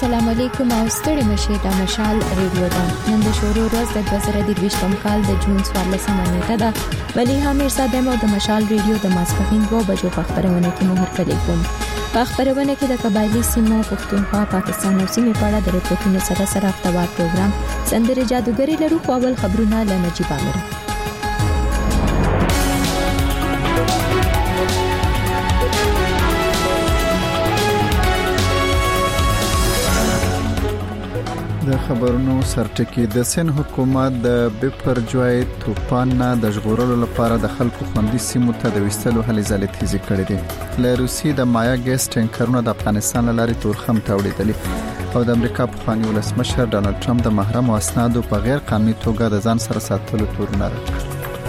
السلام علیکم او ستړي مشه د مشال ریډیو ده. نن د شروع ورځ د 2023 کال د جون 14 نیټه ده. ولی هم ارساده مو د مشال ریډیو د ماسپخین 2 بجو په خبرونه کې مو هرکلی کوم. په خبرونه کې د قبایلی سیمو پښتونخوا پاکستان او سیمې په اړه د ریپورتونو سره هفتهوار پروګرام سندره جادوګری لرو. په اول خبرونه له نجیب امیر. د خبرونو سرټکی د سن حکومت د بپرجوی توپان نه د ژغورلو لپاره د خلکو خوندي سیمو ته د وستلو هلې ځلې تیزی کړې دي. له روسي د مایا ګیس ټینکرونو د افغانستان لاري تورخم تاوړېدلې او د امریکا پخوانی ولسمشر ډانلډ ټرمپ د محرم او اسنادو په غیر قانوني توګه د ځان سره ساتلو تورونه راکړل.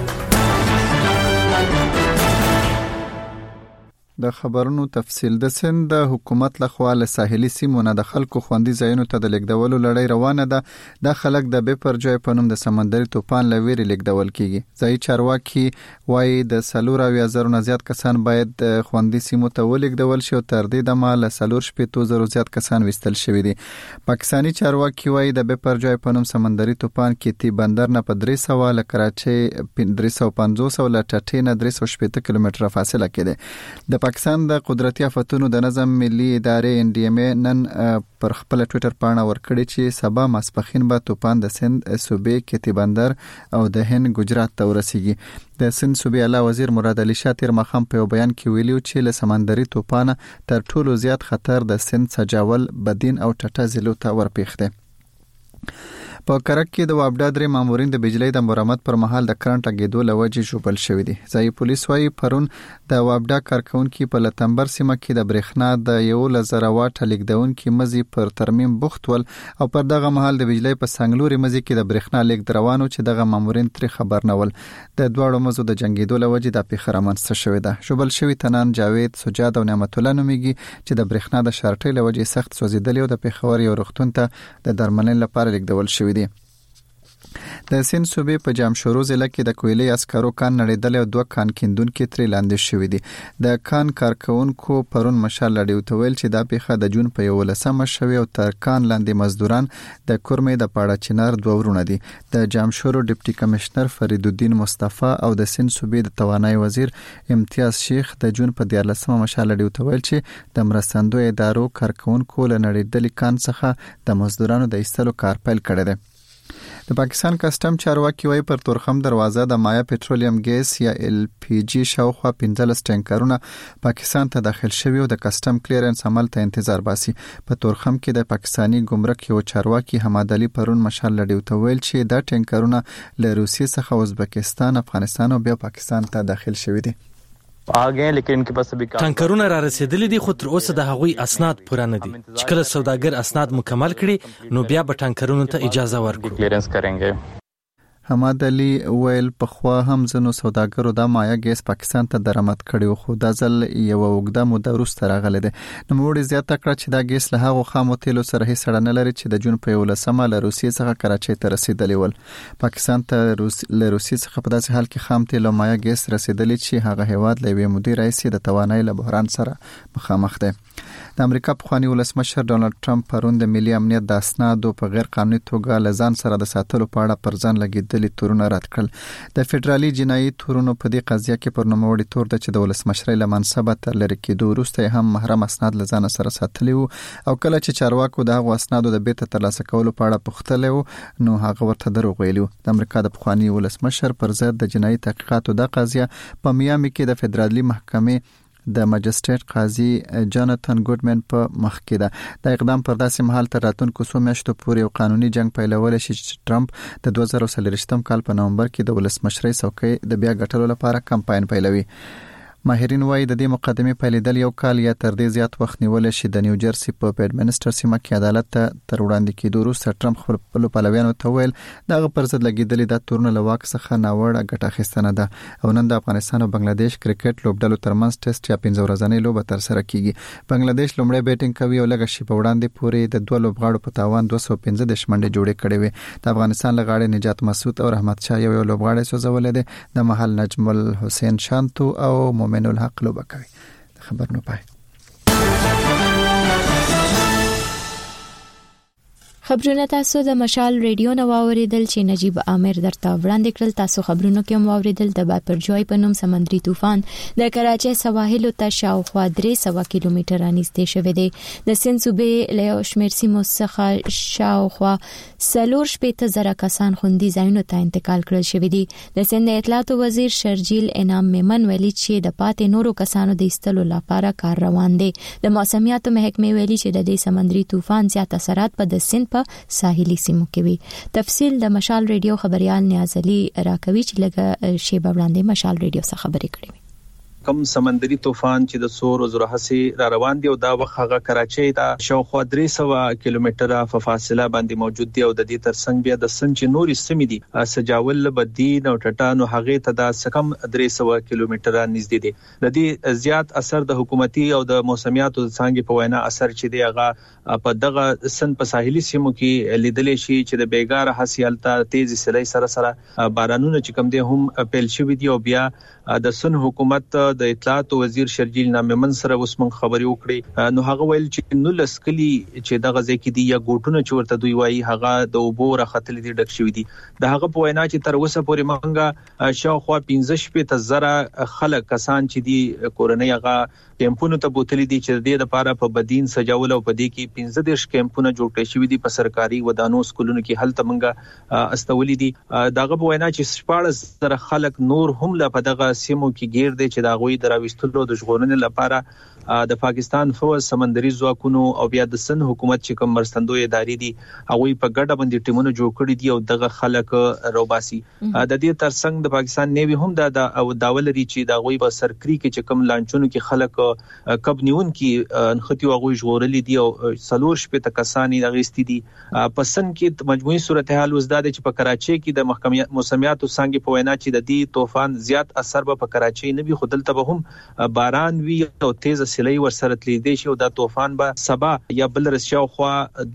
د خبرونو تفصیل. د سند د حکومت لخوا له ساحلي سیمو نه د خلکو خوندي ځایونو ته د لیږدولو لړۍ روانه ده. د خلک د بپرجوی په نوم د سمندري طوفان لویري لیږدول کیږي. ځای چارواکي وايي د 4,000 نه زیات کسان باید د خوندي سیمو ته ولیږدول شي او تر دې دمه له 4,000 زیات کسان وستل شوي دي. پاکستاني چارواکي وايي د بپرجوی په نوم سمندري طوفان کیتی بندر نه په 300 له کراچۍ 350 له ټټې نه 380 کیلومتره فاصله کې ده. د پاکستان د قدرتي آفتونو د نظم ملي ادارې NDMA نن پر خپل ټوئیټر پاڼه ورکړی چې سبا ماسپخین به طوفان د سند صوبې کیتی بندر او د هند ګجرات ته ورسیږي. د سند صوبې اعلی وزیر مراد علي شاه تیر مخام په بیان کې ویلي چې له سمندري طوفان تر ټولو زیات خطر د سند سجاول بدین او ټټه ضلعو ته ورپېښ دی. په کرک کې د وابډا درې مامورین د بجلی د مرمت پر مهال د کرنټ لګیدو لوجې ژوبل شوی دي. ځای پولیس وايي پرون د وابډا کارکونکو په لتمبر سیمه کې د برېښنا د 1,000 واټ لیږدونکو مزي پر ترمیم بوخت ول او پر دغه مهال د بجلی په سنگلوري مزي کې د برېښنا لیږد روانو چې دغه مامورین تر خبر نه ول. د دوړو مزو د جنگیدو لوجې د پیښه رامنځته شوې ده. ژوبل شوی تنان جاوید سجاد او نعمت الله نوميږي چې د برېښنا د شارټۍ لوجې سخت سوځیدل او د پیښور یو روغتون ته د درملنې لپاره لیږدول شوی دي. د سند صوبې په جامشورو ضلع کې د کویلي عسکرو کان نړیدل او 2 کان کیندونکو ترې لاندې شوې دي. د کان کارکونکو پرون مشال لړیو ته ویل چې دا پیښه د جون په 11مه شوې او تر کان لاندې مزدوران د کورمې د پاړه چنار 2 ورونه دي. د جامشورو ډیپټي کمشنر فرید الدین مصطفی او د سند صوبې د توانای وزیر امتیاز شیخ د جون په 14مه مشال لړیو ته ویل چې د مرستندوی ادارو کارکونکو له نړیدل کان څخه د مزدورانو د ایستلو کار پیل کړی دی. د پاکستان کسٹم چارواکي وايي پر تورخم دروازه د مایا پټرولیم ګیس یا LPG شاوخوا 15 ټینکرونه پاکستان ته داخل شوي او د کسٹم کلیرنس عمل ته انتظار باسي. په تورخم کې د پاکستانی ګمرک یو چارواکي حماد علي پرون مشال لړیو ته ویل چې دا ټینکرونه له روسیې څخه ازبکستان، افغانستان او بیا پاکستان ته داخل شوي دي. ټانکرونه را رسیدلي دي خو تر اوسه د هغوی اسناد پوره نه دي. چې کله سوداګر اسناد مکمل کړي نو بیا به ټانکرونو ته اجازه ورکړي. حماد علي ویل په خوا هم ځنو سوداګرو د مایا ګیس پاکستان ته درآمد کړي خو د ځل یو وګړه موده وروسته راغله ده. نو موږ زیاته کړ چې دا ګیس له هغه خامو تیلو سره هیڅ اړه نه لري چې د جون په 11مه له روسیې څخه کراچۍ ته رسیدلی ول. پاکستان ته له روسیې څخه په داسې حال کې خام تیل او مایا ګیس رسیدلی چې هغه هیواد له یوې مودې راځي د توانایي له بحران سره مخامخ دی. د امریکا پخوانی ولسمشر ډانلډ ټرمپ پرون د ملي امنیت د اسنادو په غیر قانوني توګه لزان سره د ساتلو په اړه پر ځان لګیدلي تورونه رد کړل. د فدرالي جنایي تورونو په دې قضیه کې پر نوموړي تور د چې د ولسمشرۍ له منصبه تر لري کېدو وروسته هم محرم اسناد لزان سره ساتلي وو او کله چې چارواکو د هغو اسنادو د بیرته ترلاسه کولو په اړه پوښتلی وو نو هغه ورته دروغ ویلي وو. د امریکا د پخوانی ولسمشر پر ضد د جنایي تحقیقاتو د قضیه په میامي کې د فدرالي محکمې د ماجستریټ قاضي جاناتان ګوډمن په مخ کې ده. د اقدام پر داسې مهال تر راتلونکو څو میاشتو پورې یو قانوني جنگ پیلول شي چې ټرمپ د 2023 کال په نومبر کې د ولسمشرۍ څوکۍ د بیا ګټلو لپاره کمپاین پیلوي. ماهرین وايي د دې مقدمې پیلېدل یو کال یا تر دې زیات وخت نیول شي. د نیو جرسي په پیډمنسټر سیمه کې عدالت ته تر وړاندې کېدو وروسته ټرمپ خپل پلویانو ته ویل دغه پر ضد لګیدلې د تورن له واک څخه ناوړه ګټه اخیستنه ده او نن د افغانستان او بنگلاديش کرکټ لوبډلو ترمنځ ټیسټ یا 15 ورځنۍ لوبه تر سره کیږي. بنگلاديش لومړی بیټینګ کوي او لږ شي په وړاندې پورې د 2 لوبغاړو په تاوان 215 منډې جوړې کړې وي. د افغانستان لغاړي نجات مسعود او رحمت شاه یو لوبغاړی سوځولې ده. د محل نجم الحسین شانتو او مومن الحق لوبه کوي. خبرونه پای. خبرونه تاسو د مشال ریډیو نو اوریدل چې نجیب عامر درته وړاندې کړل. تاسو خبرونو کې هم اوریدل د باپرجوی په نوم سمندري طوفان د کراچۍ سواحل ته شاوخوا 300 کیلومتره نږدې شوی دی. د سند صوبې له شمیر سیمو څخه شاوخوا 4,000 کسان خوندي ځایونو ته انتقال کړل شوی دي. د سند اطلاعات وزیر شرجیل انعام میمن ویلي چې د پاتې نورو کسانو د ایستلو لپاره کار روان دی. د موسمیاتو محکمې ویلي چې د دې سمندري طوفان زیات اثرات په د سند په ساحلي سیمو کې وي. تفصیل د مشال ریډیو خبريال نیاز علي راکوي چې لږه شیبه وړاندې مشال ریډیو څخه خبرې کړې. کم سمندري طوفان چې د سور او زرهسي را روان دی او دا وخت هغه کراچۍ ته شاوخوا 300 کیلومتره په فاصله باندې موجود دی او د دې ترڅنګ بیا د سند چې نورې سیمې دي سجاول بدین او ټټانو هغه ته د سکم 300 کیلومتره نږدې دی. د دې زیات اثر د حکومتي او د موسمیاتو څنګه په وینا اثر چې دی هغه په دغه سند په ساحلي سیمو کې لیدل شي چې د بیګار حسیالته تیز سیلۍ سره بارانونه چې کم دي هم پیل شوی دی. او بیا د سند حکومت د اطلاعات وزیر شرجیل ناممن سره اوس من خبري وکړي. نو هغه ویل چې نو لسکلی چې دغه ځکه دی یا ګوټونه چې ورته دوی وایي هغه د اوبو راختل دي ډک شوی دي. د هغه په وینا چې تر اوسه پورې منګه شاوخوا 15,000 خلک کسان چې دی کورنۍ هغه کیمپونو ته بوتلي دي چې د دې لپاره په بدین سجاول او په دې کې 15 کیمپونه جوړ کړي شوی دي په سرکاري ودانو سکولونو کې هلته منګه استولي دي. دغه په وینا چې 14,000 خلک نور هم لا په دغه سیمو کې گیر دي چې دا غوي دراويستلو د ژغورنې لپاره د پاکستان فوج سمندري ځواکونو او بیا د سند حکومت چې کوم مرستندوی ادارې دي هغه په ګډه باندې ټیمونه جوړ کړي دي او دغه خلک روباسي. د دې ترڅنګ د پاکستان نیوی هم د داول لري چې دا غوي په سرکري کې چې کوم لانچونو کې خلک کب نیون کې انختي او غوي ژغورلي دي او 4 کسان یې غیستي دي. په سند کې مجموعي صورتحال وزداد چې په کراچۍ کې د محکمې موسمیاتو څنګه په وینا چې د دې طوفان زیات اثر په کراچۍ نه وي خودل ته هم باران وی او تیز سیلۍ ورسره تلیدې شي او دا طوفان به سبا یا بل رسیاو خو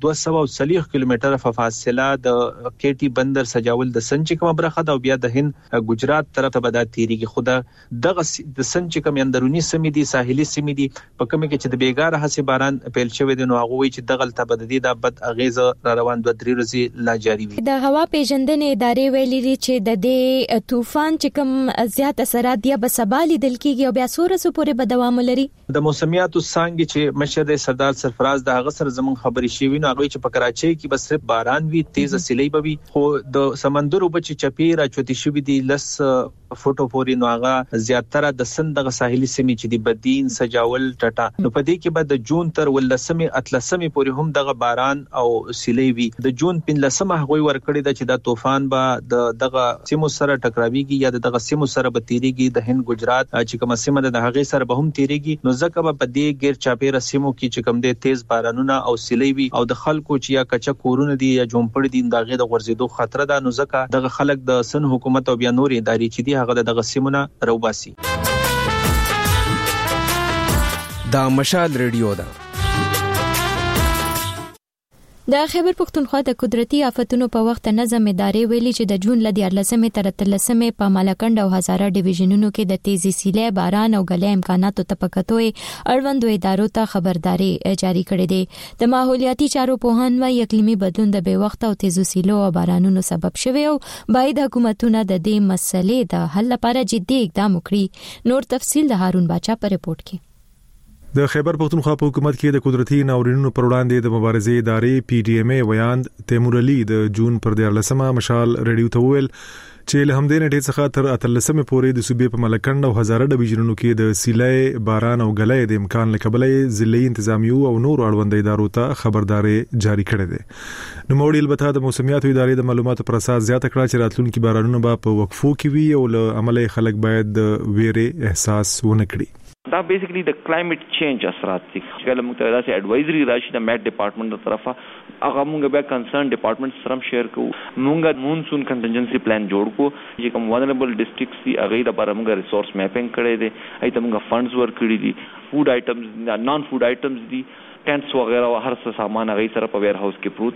240 کیلومتره په فاصله د کېټي بندر سجاول د سند چې کوم برخه دا بیا د هند ګجرات طرف ته بدا تیریږي. خو دغه د سند چې کوم اندرونی سیمې دي ساحلي سیمې دي په کومه کې چې د بیګار حسي باران پیل شوی دی نو هغه وی چې دغه ته بددي د بد اغیزه را روان 2-3 ورځې لا جاری وي. د هوا پیژندنې ادارې ویلي چې د دې طوفان چې کوم زیات اثرات دی به سبا لیدل کیږي او بیا سورسو پورې به دوام لري. د موسمیاتو څنګه چې مشر سردار سرفراز د هغه سره زمون خبري شوی نو هغه چې په کراچۍ کې بس صرف باران وی تیز سیلۍ به وي خو د سمندرو په چپی را چوتي شوی دی لس فوټو پورې نو هغه زیاتره د سند د ساحلي سیمې چې دی بدین سجاول ټټا نو په دې کې به د جون تر ولسمه اتلسمه پورې هم دغه باران او سیلۍ وی. د جون 15مه هغوی ورکړی د چې د طوفان به دغه سیمو سره ټکراویږي یا دغه سیمو سره به تیریږي د هند ګجرات چې کوم سیمه د هغه سره به هم تیریږي. نو ځکه په دې غیر چاپیره سیمو کې چې کوم د تیز بارانونه او سیلۍ وی او د خلکو چې یا کچا کورونه دي یا جومپړ دي دغه د غورځېدو خطر ده. نو ځکه دغه خلک د سن حکومت او بیا نور ادارې چې دي هغه دغه سیمونه روباسي. دا مشال ریډیو ده. د خیبر پختونخوا د قدرتي آفتونو په وخت نظم ادارې ویلي چې د جون ل 14 تر 13 په مالکند او هزاره ډیویژنونو کې د تیزی سیلۍ باران او غلې امکاناتو تپکتوي اړوندو ادارو ته خبرداري جاری کړې ده. د ماحولیاتي چارو پوهان وايي اقلیمي بدلون د بې وخت او تیزو سیلو او بارانونو سبب شوی او باید حکومتونه د دې مسلې د حل لپاره جدي اقدام وکړي. نور تفصیل د هارون باچا په ریپورت کې. د خیبر پختونخوا په حکومت کې د قدرتي ناورینونو پر وړاندې د مبارزې ادارې پی ډی ایم ای ویاند تیمور علي د جون پر 14 مشال ریډیو ته ویل چې له همدې نټې څخه تر 13 پورې د صوبې په ملکند او هزاره ډیویژنونو کې د سیلۍ باران او غلې د امکان لکبلې ضلعي انتظامیو او نور اړوند ادارو ته خبرداري جاری کړې ده. نو موړي البته د موسمیاتو ادارې د معلوماتو پر اساس زیاته کړه چې راتلونکي بارانونه به په وقفو کې وي او له عمله خلک باید د ویرې احساس ونه کړي. دا بیسیکلی د کلایمټ چینج اثرات دي چې موږ ته داسې اډوایزري راشي د میټ ډپارټمنټ تر طرفه هغه موږ بیا کنسرن ډپارټمنټ سره شیر کوو. موږ مونسون کنټینجنسي پلان جوړ کو چې کوم ولنریبل ډسټرکټس دي هغه لپاره موږ ریسورس میپینګ کړی دی ایته موږ فندز ورکړي دي فود آیټمز نان فود آیټمز دي ټینټس وغیرہ او هر څه سامان هغه سره په ویر هاوس کې پروت دي.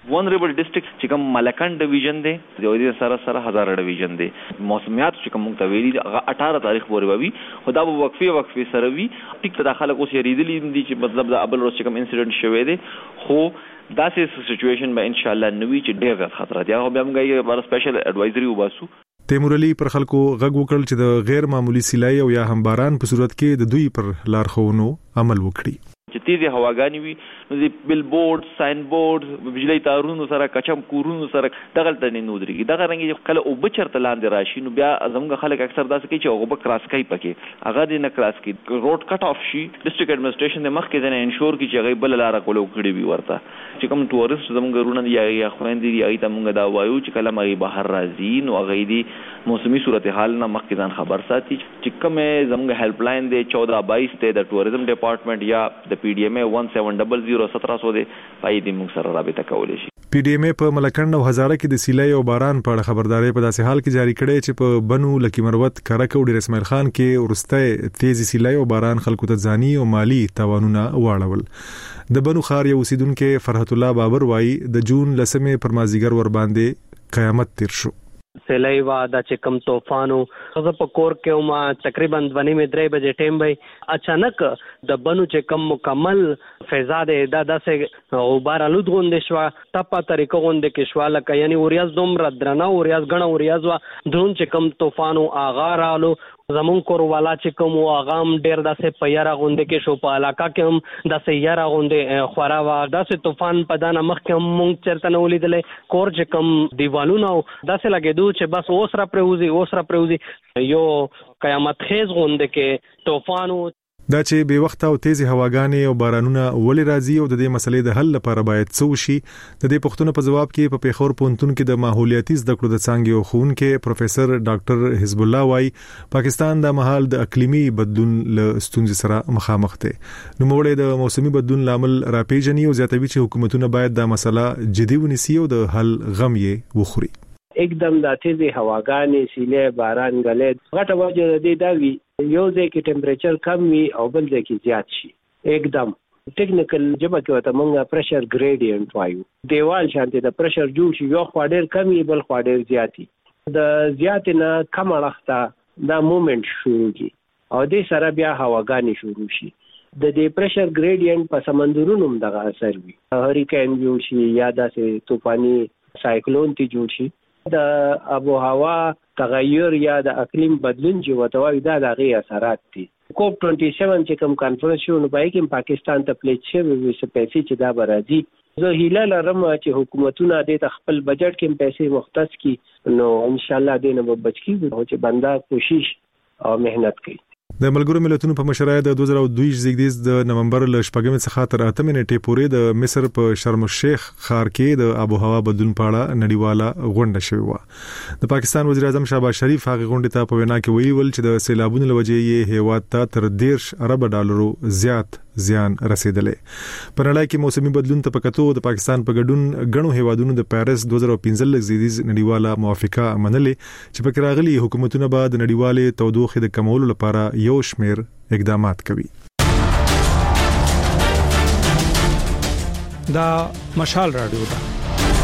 ونریبل ډیسټریکټ چې کوم ملکان ډیویژن دی د دې سره هزار ډیویژن دی موسمیات چې کوم تویلی 18 تاریخ پورې وي خدا به وقفي سره وي ټیک ته داخله کوس یریدلی دي چې مطلب د ابل روز چې کوم انسیډنټ شوی دی خو داسې سچويشن به ان شاء الله نوي چې ډېر خطر دی هغه به موږ یو سپیشل اډوایزري وباسو. تیمور علي پر خلکو غږ وکړ چې د غیر معمولی سیلای او یا هم باران په صورت کې د دوی پر لارښوونو عمل وکړي. چې تیزه هواګانی وي نو د بیل بورډ ساين بورډ بجلی تارونو سره کچم کورونو سره دغه تنه نو درګي دغه رنګ کله او بچرته لاندې راشي نو بیا زموږ خلک اکثر داسې کوي چې هغه به کراس کوي پکې هغه د نه کراس کوي روډ کټ اف شي ډیسټریکټ اډمنسټریشن د مخ کې د انشور کی چې هغه بل لار کولو کړی وي ورته چې کوم ټورست زموږ رونه یا خويندې یا ایت موږ دا وایو چې کله مې بهر راځي نو هغه دی موسمي صورتحال نه مخکې ځان خبر ساتي چې کوم زموږ هیلپ لاین دی 1422 ته د ټوریزم ډپارټمنٹ یا د پی ډی ایم 1700 دی پای دې موږ سره رابطه کولای شي. پی ډی ایم په ملکند او هزاره کې د سیلای او باران په اړه خبرداري په داسې حال کې جاری کړي چې په بنو لکی مروت کرک او ډیر اسماعیل خان کې ورسته تیزی سیلای او باران خلکو ته ځاني او مالی تاوانونه واړول. د بنو خار یو اوسیدونکو فرحت الله بابر وایي د جون لسمه پر مازیګر ور باندې قیامت تیر شو. سیلای وا د چکم طوفانو خزه په کور کې ما تقریبا 2:30 بجې ټیم وای اچانک د بنو چکم مکمل فضا د داسې غبار الود غوندې شو ټپه طریقو غوندې کې شو لکه یعنی اوریاز دومره درنه اوریاز غنه اوریاز وا درون چکم طوفانو اغارالو زمون کور والا چې کوم اغام ډیر داسې پیاره غوندې کې شو په علاقہ کې هم داسې یاره غوندې خورا وا داسې طوفان په دانه مخ کې هم مونږ چرته نه ولیدلې کور چې کوم دیوالونو داسې لګېدو چې بس اوس را پروزي یو قیامت خیز غوندې کې طوفانو دا چې به وخت او تیزی هواګانې او بارانونه ولې راځي او د دې مسلې د حل لپاره باید څه وشي د دې پوښتنو په جواب کې په پیښور پونتون کې د ماحولیاتي زده کړو د څانګې او ښوونکي پروفیسور ډاکټر حزب الله وايي پاکستان د مهال د اقلیمي بدلون له ستونزې سره مخامخ دی نو موږ د موسمي بدلون لامل راپیژني او زیاتوي چې حکومتونه باید دا مسله جدي ونیسي او د حل غم یې وخوري. एकदम د تیزی هواګانې سیلې باران غلې غټه وجه د دې دا وی یو ځای کې ټمپریچر کم وي او بل ځای کې زیات شي एकदम ټیکنیکل جبه کې وته مونږه پریشر ګریډینټ وایو دیوال شانته د پریشر جوړ شي یو خوا ډیر کم وي بل خوا ډیر زیاتی د زیات نه کم اړخته دا موومېنټ شروع کی او د سره بیا هواګانې شروع شي د دې پریشر ګریډینټ په سمندرونو هم دغه اثر وي هریکین جوړ شي یا داسې طوفاني سایکلون تی جوړ شي د ابو هوا تغیر یا د اقلیم بدلون چې وتوي دا د غي اثرات دي. کوپ 27 چې کوم کانفرنس شو نو پای کې پاکستان ته پلیټ شوی وي چې پیسې چې دا برازي زه هیله لرم چې حکومتونه د خپل بجټ کې پیسې مختص کړي نو ان شاء الله دې نه بچ کیږي چې بندا کوشش او مهنت کوي. د ملګرو ملتونو په مشرۍ د 2022 زیږدیز د نومبر ل 8 څخه تر 8 نیټې پورې د مصر په شرم الشیخ ښار کې د آب و هوا بدلون په اړه نړیواله غونډه شوې و. د پاکستان وزیر اعظم شهباز شریف هغه غونډه ته په وینا کې ویل چې د سیلابونو لوجې یې هیواد ته تر 10 ارب ډالرو زیات زیان رسیدلې. په نړۍ کې موسمي بدلون ته پکتو د پاکستان په ګډون غنو هیوادونو د پاریس 2015 زیږدیز نړیواله موافقه منلې چې په راغلي حکومتونه به د نړیواله تودوخه د کمولو لپاره یو شمیر اقدامات کوي. دا مشال رادیو ده.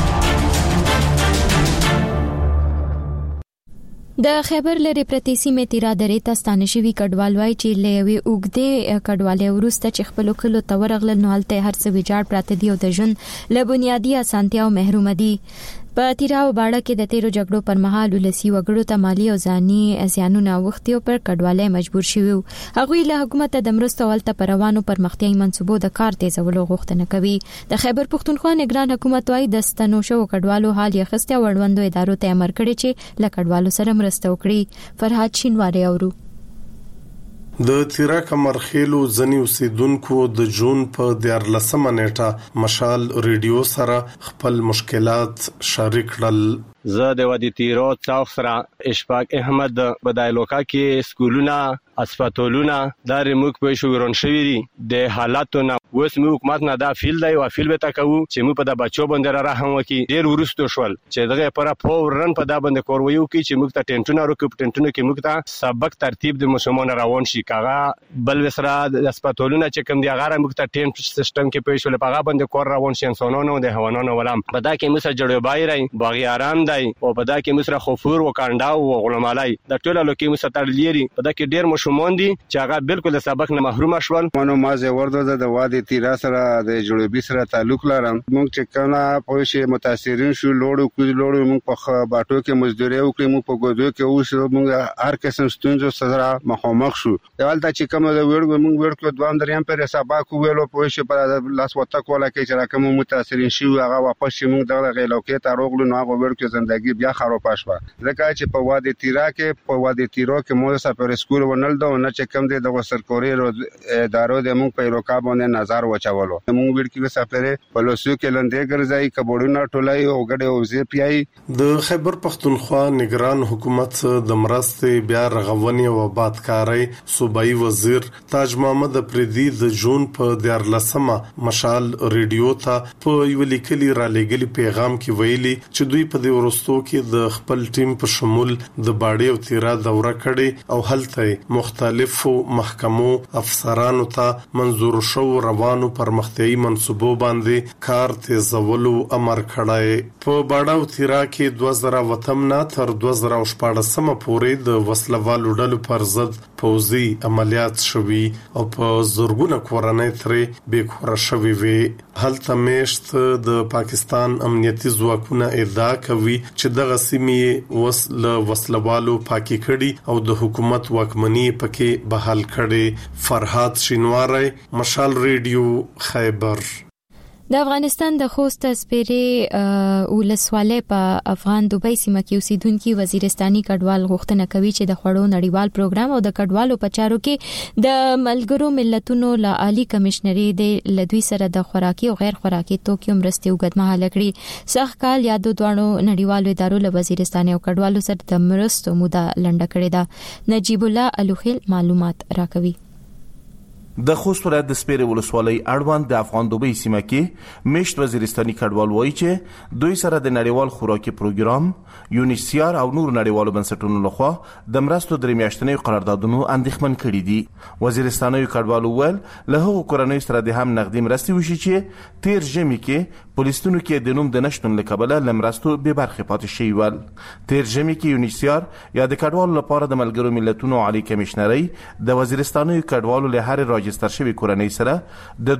د خیبر لري پرتی سیمه تیرا درې ته ستانشوي کډوال وای چې لوي اوګده کډوالې ورسته چې خپل کلو تورغل نو حالت هر څه ویجاړ پراته دی او د جن له بنیادی اسانتیا او محروم دي. په تیرا او باړه کې د تیرو جګړو پر مهال ولسی وګړو ته مالی او ځاني زیانونه وختي پر کډوالې مجبور شوی. هغه له حکومت د مرستو ولته پروانو پر مختیای منسوبو د کار تیزولو غوښتنه کوي. د خیبر پختونخوا نگران حکومت وايي د ستنو شو کډوالو حال یې خسته وړوندو ادارو ته امر کړی چې له کډوالو سره مرسته وکړي. فرحات شینواری اورو. د تیرا کمرخیلو ځنی اوسیدونکو د جون په 14 نیټه مشال ریډیو سره خپل مشکلات شریک کړل. زه د وادي تیرو څاو سره اشفاق احمد بدایلوکا کې سکولونه اسپیټالونه د ریموک په شوګرون شوی دي د حالاتو نه اوس موږ حکومت نه دا فیل دی او فیل به تکو چې موږ په د بچو باندې رحم وکړي. ډیر ورستو شول چې دغه پر فورن په دا باندې کورویو کې چې موږ ته ټینټونه ورکو ټینټونه کې موږ ته سبق ترتیب د مسلمانانو روان شي. کاغه بل وسره د هسپتالونو چې کوم دی هغه موږ ته ټینټ سیستم کې پېښ ول په هغه باندې کور روان شي انسانانو د حیواناتو ولام په دا کې موږ جوړ بایرای باغیاران دی او په دا کې موږ خفور او کانډا او غلامالای د ټولو لکه موږ تړلېری په دا کې ډیر مشمون دي چې هغه بالکل سبق نه محروم شول. مونږ مازه ورده د وادي تیرا سره د جوړبي سره تعلق لرم. موږ چې کله په شی متاثرین شو لوړو موږ په باټو کې مزدوري وکړو موږ په ګودو کې اوس موږ هر قسم ستونزو سره مخامخ شو. یوالته چې کوم د وړو موږ ورکو دوام دریم پر حساب کو ویلو په شی پر لاس وته کوله کې چې راکم متاثرین شو هغه واپس موږ دغه غیلوکې ته روغلو نو هغه ورکو زندگی بیا خراب شوه. ځکه چې په وادي تیرا کې موږ سفر سکول ونل دا نه چې کوم د سرکوري ادارو د موږ په روکا باندې نظر وچولو. موږ ورکی سفر په لوسو کې لندې ګرځي کبوړونه ټولای او غړې او زی پی آی. د خیبر پختونخوا نگران حکومت د مرستې بیا رغونې او آبادکاري صوبایي وزیر تاج محمد افریدي د جون په 14 مشال ریډیو ته په یو لیکلي را لګلي پیغام کې ویلي چې دوی په دې ورستو کې د خپل ټیم په شمول د باډي او تیرا دوره کړي او هلته مختلفو محکمو افسرانو ته منظور شو روانو پرمختیايي منصوبو باندې کار تیزولو امر کړی. په باډا او تیرا کې 2000 نه تر 2014 پورې د وسلوالو ډلو پر ضد پوځي عملیات شوي او په زورګونه کورنۍ ترې بیکوره شوي وي. هلته میشت د پاکستان امنیتي ځواکونه ادعا کوي چې دغه سیمې وسلوالو پاکي کړي او د حکومت واکمني پکې بحال کړي. فرهاد شینواری، مشال ریډیو، خیبر. د افغانستان د خوست سپیري ولسوالۍ په افغان دوبۍ سیمه کې اوسیدونکو وزیرستاني کډوال غوښتنه کوي چې د خوړو نړیوال پروګرام او د کډوالو په چارو کې د ملګرو ملتونو له عالی کمشنري د لدوی سره د خوراکي او غیر خوراکي توکو مرستې وګدمه لکړي. سخت کال یادو دوانو نړیوالو ادارو له وزیرستان او کډوالو سره د مرستو موده لنډه کړې ده. نجیب الله الوخیل معلومات راکوي. د خوست ولایت د سپیري ولسوالۍ اړوند د افغان دوبۍ سیمه کې میشت وزیرستاني کډوال وایي چې دوی سره د نړیوال خوراکي پروګرام یونیسیار او نور نړیوالو بنسټونو لخوا د مرستو درې میاشتنۍ قراردادونو اندېښمن کړي دي. وزیرستاني کډوال ویل له هغو کورنۍ سره د هم نقدي مرستې وشي چې تیر ژمي کې پولیسونو کې د نوم د نشټون لکبله لمرستو به برخه پاتې شي ول. تیر ژمي کې یونیسیار یا د کډوالو لپاره د ملګرو ملتونو عالی کمشنري د وزیرستاني کډوالو له هر راجستر شوی کورنۍ سره د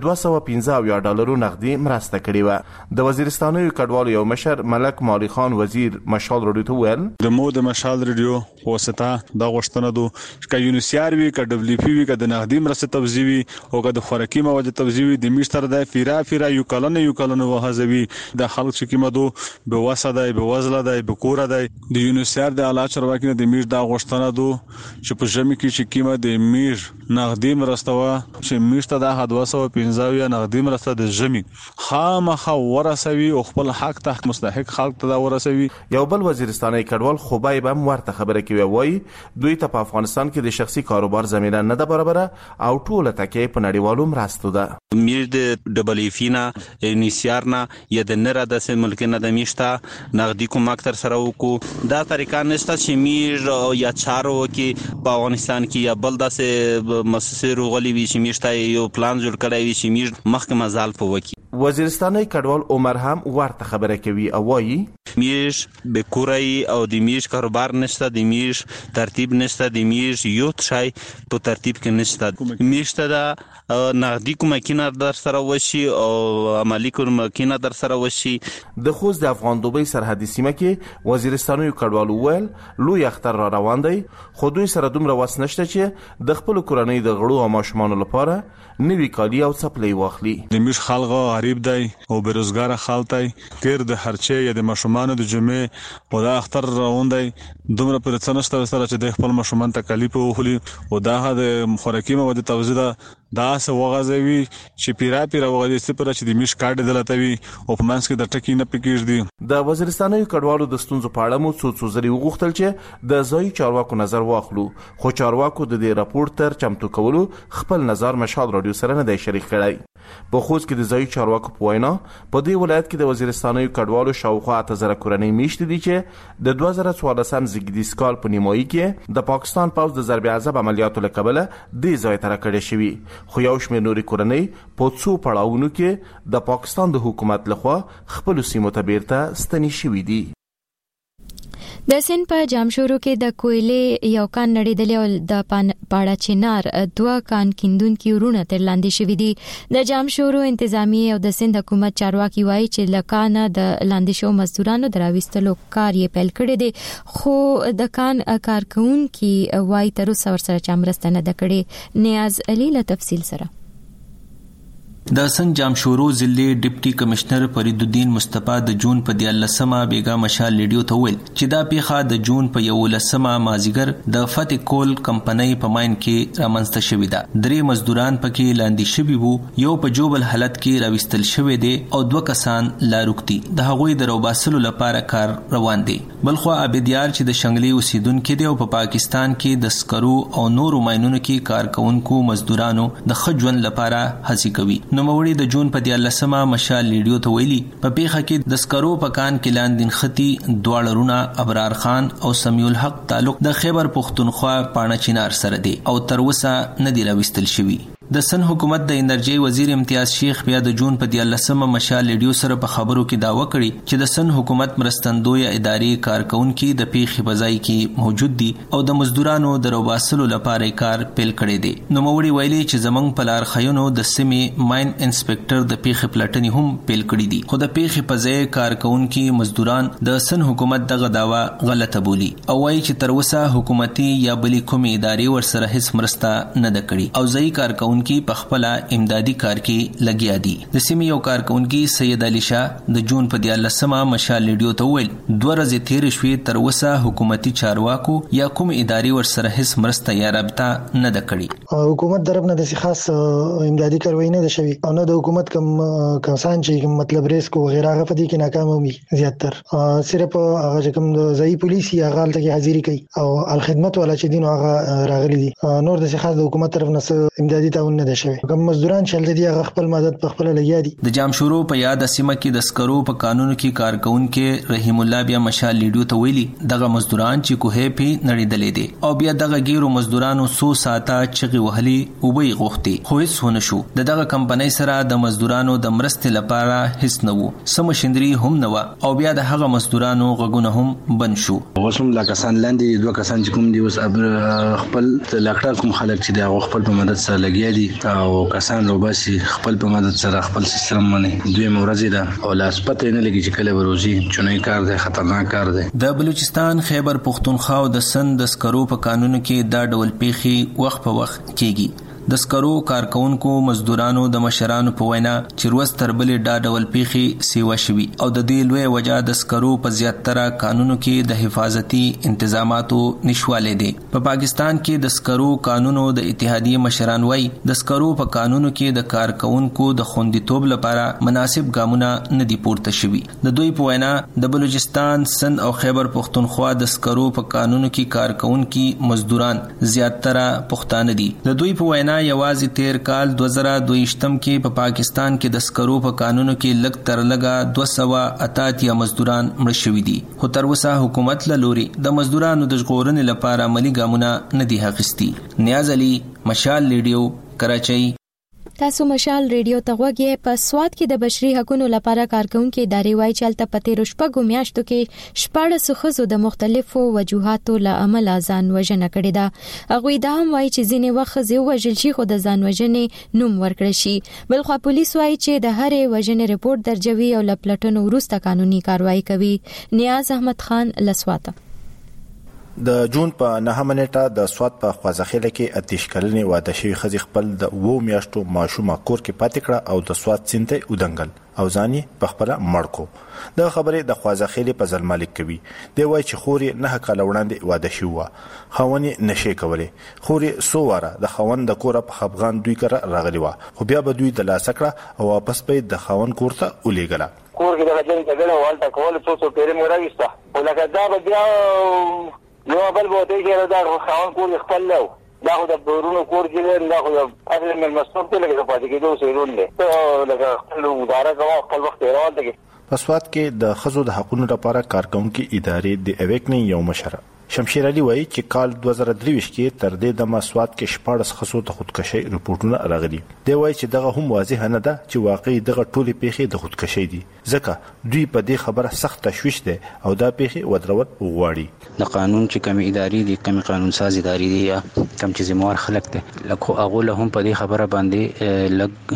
$215 نقدي مرسته کړې و. د وزیرستاني کډوالو یو مشر ملک مالی خان وزیر مشال رادیو ته ویل د مشال رادیو واسطه دا غوښتنه دو چې یونیسیار وی ک دبليو پی وی ک د نقدي مرسته توزیوي او ک د خوراکي مواد توزیوي د میشتر د فیرا یو کلن وهزوي د خلک چې کیمدو به وساده به وزله ده به کوره ده د یونیسیار د اعلی چرواکینه د میش دا غوښتنه دو چې په ژمي کې چې کیمه د میش نقدي مرسته وا چې میشته د 215 نقدي مرسته د ژمي خامخا ورسوي او خپل حق ته مستحق خلک ته ورسوي. یو بل وزیرستاني کډوال خوبای به ورته خبره کوي وای دوی ته په افغانستان کې د شخصي کاروبار زمينه نه ده برابر او ټوله تکي په نړیوالو مرستو ده. میش د دبليو فینا انیسیارنا یا د نره د ملکینه د میشته نقدي کومک تر سره وکړو. دا طریقه نشته چې میش یا چارو کې په افغانستان کې یا بل داسې مؤسسې روغلي وي چې میشته یو پلان جوړ کړی وي چې میش مخکې مزال په وکی. وزیرستاني کډوال عمر هم ورته خبره کوي او وایي میش به کورای او د میش کاروبار نشته د میش ترتیب نشته د میش یو شای په ترتیب کې نشته. میشته دا نقدي کومکینه در سره وشي او عملی کومکینه در سره وشي. د خوست د افغان دوبۍ سرحدي سیمه کې وزیرستاني کډوال ویل لوی اختر را روان دی خو دوی سره دومره وس نشته چې د خپل کورنۍ د غړو او ماشومان لپاره نوی کالی او څپلۍ واخلي. د میش خلک غریب دی او بیروزګار خلک دی کیر د هرچه یا د ماشومان د جمعې او د اختر روان دی دومره پر څنشته سره چې د خپل ماشومان تکلیف وخلي او دا د خوراکي مواد توزیع دا څه وغځوي چې پیرا وغځي سپره چې د میش کارت دلته وي او په منځ کې د ټکی نه پکېږي. د وزیرستاني کډوالو د ستونزو په اړه مو څو ځلې وغوښتل چې د ځای چارواکو نظر واخلو، خو چارواکو د دې راپور تر چمتو کولو خپل نظر مشال رادیو سره نه دی شریک کړی. په خوست کې د ځای چارواکو په وینا په دې ولایت کې د وزیرستاني کډوالو شاوخوا 8000 کورنۍ میشت دي چې د 2014 زیږدیز کال په نیمایي کې د پاکستان پوځ د ضرب عذاب عملیاتو له کبله د ځای تر کړې شوی، خو یو شمېر نوري کورنۍ په څو پړاوونو کې د پاکستان د حکومت لخوا خپل سیمو ته بیرته ستنې شوې دي. د سن په جامشورو کې د کویلې یو کان نړیدلی او د پاړه چنار 2 کان کیندونکي ورونه تر لاندې شوي دي. د جامشورو انتظامی او د سند حکومت چارواکي وایي چې لکانه د لاندې شو مزدورانو دراويستلو کار یې پیل کړی دی، خو د کان کارکونکي وایي تر اوسه ورسره چمرسته نه ده کړې. نیاز علي له تفصیل سره. د سن جامشورو ضلع ډیپټي کمشنر فرید الدین مصطفی د جون په 13مه بیګا مشال ریډیو ته ویل چې دا پیخه د جون په 11مه مازیګر د فتح کول کمپنۍ په ماین کې رامنځته شوې ده. 3 مزدوران پکې لاندې شوي وو، یو په جوبل حالت کې راوستل شوی دی او 2 کسان لاروکتي د هغوی د روباسلو لپاره کار روان دي. بلخو عبدیار چې د شنګلي اوسیدونکو دی او په پاکستان کې د سکرو او نورو ماینونو کې کارکونکو مزدورانو د خجون لپاره هڅه کوي. نو موړي د جون په 13مه مشال ریډیو ته ویلي په پیخه کې د سکرو پکان کې لاندین خطي دوالرونه ابرار خان او سمیع الحق تعلق د خیبر پختونخوا پاڼه چنار سره دی او تر اوسه نه دی راوستل شوی. د سن حکومت د انرژي وزیر امتیاز شیخ بیا د جون په 13مه مشال ریډیو سره په خبرو کې داوا کړی چې د سن حکومت مرستندوی ادارې کارکونکو د پیخي بځای کې موجود دي او د مزدورانو د روباسلو لپاره کار پیل کړی دی. نو موړي ویلي چې زمنګ په لار خیونو د سیمې ماین انسپکټر د پیخي پلټنې هم پیل کړی دي، خو د پیخي بځای کارکونکو مزدوران د سن حکومت دغه داوا غلطه بولی او وایي چې تر اوسه حکومتي یا بلی کومې ادارې ورسره هیڅ مرسته نه ده کړې او ځای کارکونکو په خپل امدادي کار کې لګیا دي. د سیمې یو کارکونکي سید علي شاه د جون په 13مه مشال ریډیو ته ویل 2 ورځې تیر شوې تر اوسه حکومتي چارواکو یا کوم ادارې ورسره هیڅ مرسته یا رابطه نه ده کړې. حکومت طرف نه د خاص امدادي کاروایی نه ده شوی او نه د حکومت کوم کسان چې مطلب ریسک وغیرہ غفدي کې ناکام وي زیاتر صرف هغه کوم د ځای پولیسي هغه ته حاضری کوي او الخدمت ولا چې دین هغه راغلي دي. نور د خاص د حکومت طرف نه امدادي ته نه ده شوی. کوم مزدوران چې د دې خپل مدد په خپل لګیا دي. د جامشورو په یاد سیمه کې د سکرو په قانون کې کارکونکو رحیم الله بیا مشال ریډیو ته ویلي دغه مزدوران چې کوه په نړیدلې دي او بیا دغه ګیرو مزدورانو 100 ساعته چغي وهلي او به غوښتي خو هیڅ ونه شو. دغه کمپنۍ سره د مزدورانو د مرستې لپاره هیڅ نه وو، سم شندري هم نه و او بیا د هغه مزدورانو غږونه هم بند شو. وسوم لا کسان لاندې 2 کسان چې کوم دی اوس خپل لاکټر کوم خلک چې دا خپل په مدد سره لګیا دي او کسان روباسي خپل په مدد سره خپل سیستم باندې دوی مورزي ده او لاس پته نه لګي چې کله وروزي چونې کار دی، خطرناک کار دی. د بلوچستان خیبر پختونخوا او د سند د سکرو په قانون کې دا ډول پیخي وخت په وخت کیږي. د سکرو کارکونکو مزدورانو د مشرانو په وینا چې روز تر بلې دا ډول پیخي سیوا شوي او د دې لوی وجہ د سکرو په زیاتره قانونو کې د حفاظتي انتظاماتو نشواله دي. په پاکستان کې د سکرو قانونو د اتحادیه مشران وایي د سکرو په قانونو کې د کارکونکو د خوندیتوب لپاره مناسب ګامونه نه دي پورته شوي. د دوی په وینا د بلوچستان، سند او خیبر پختونخوا د سکرو په قانونو کې کارکونکو مزدوران زیاتره پښتانه دي. د دوی په وینا یوازې تیر کال 2022 کې په پاکستان کې د سکرو په قانونو کې لږ تر لږه 288 مزدوران مړ شوي دي، خو تر اوسه حکومت له لوري د مزدورانو د ژغورنې لپاره عملي ګامونه نه دي اخیستي. نیاز علي، مشال ریډیو، کراچۍ. تاسو مشال ریډیو ته غوږی. په سواد کې د بشري حقوقو لپاره کارکونکو ادارې وایي چې الته پته رشپګو میاشتو کې 14 خزو د مختلفو وجوهاتو له عمل ځان وژنه کړې ده. هغه دا هم وایي چې ځینې وخت زه وژل شي خو د ځان وژنې نوم ورکړی شي. بلخو پولیس وایي چې د هرې وژنې رپورت درجوي او لپلټنو وروسته قانوني کاروایی کوي. نیاز احمد خان لسواته. د جون په 9 نیټه د سواد په خوازخیله کې اتیش کلنې واده شوی خزي خپل د 2 میاشتو ماشومه کور کې پاتې کړه او د سواد سینته ودنګل او ځاني په خپل مړکو. د خبرې د خوازخیله په ځل مالک کوي دی وای چې خوري 9 کال وړاندې واده شو و خوونی نشي کوله خوري سوواره د خوون د کور په خفغان دوی کړه راغلی و خو بیا به دوی د لاسکړه او واپس په د خوون کور ته ولېګله. کور کې د جن ته والته کول څو پیرم راويسته ولکه دا بیا نو بل بوته کې دا خوان کور خپل له دا خو د بورونو کور کې دا خو اصل من مسؤل ته لګي پاتې کېدو سیرون له لکه خپل اداره کوه خپل وخت راوړل دي. په سواد کې د خزو د حقوقو لپاره کارکونکو ادارې د اویکنی یو مشر شمشیر علي وایي چې کال 2023 کې تر دې د مسواد کې 14 خصو ته خودکشي رپورټونه راغلي. دی وایي چې دغه هم واضح نه ده چې واقعي دغه ټولې پیښې د خودکشي دي ځکه دوی په دې خبره سخت تشویش ده او دا پیښې ودرول غواړي. د قانون چې کوم ادارې دي کوم قانون ساز ادارې دي یا کوم چې زموږ خلک دي لکه هغه له هم په دې خبره باندې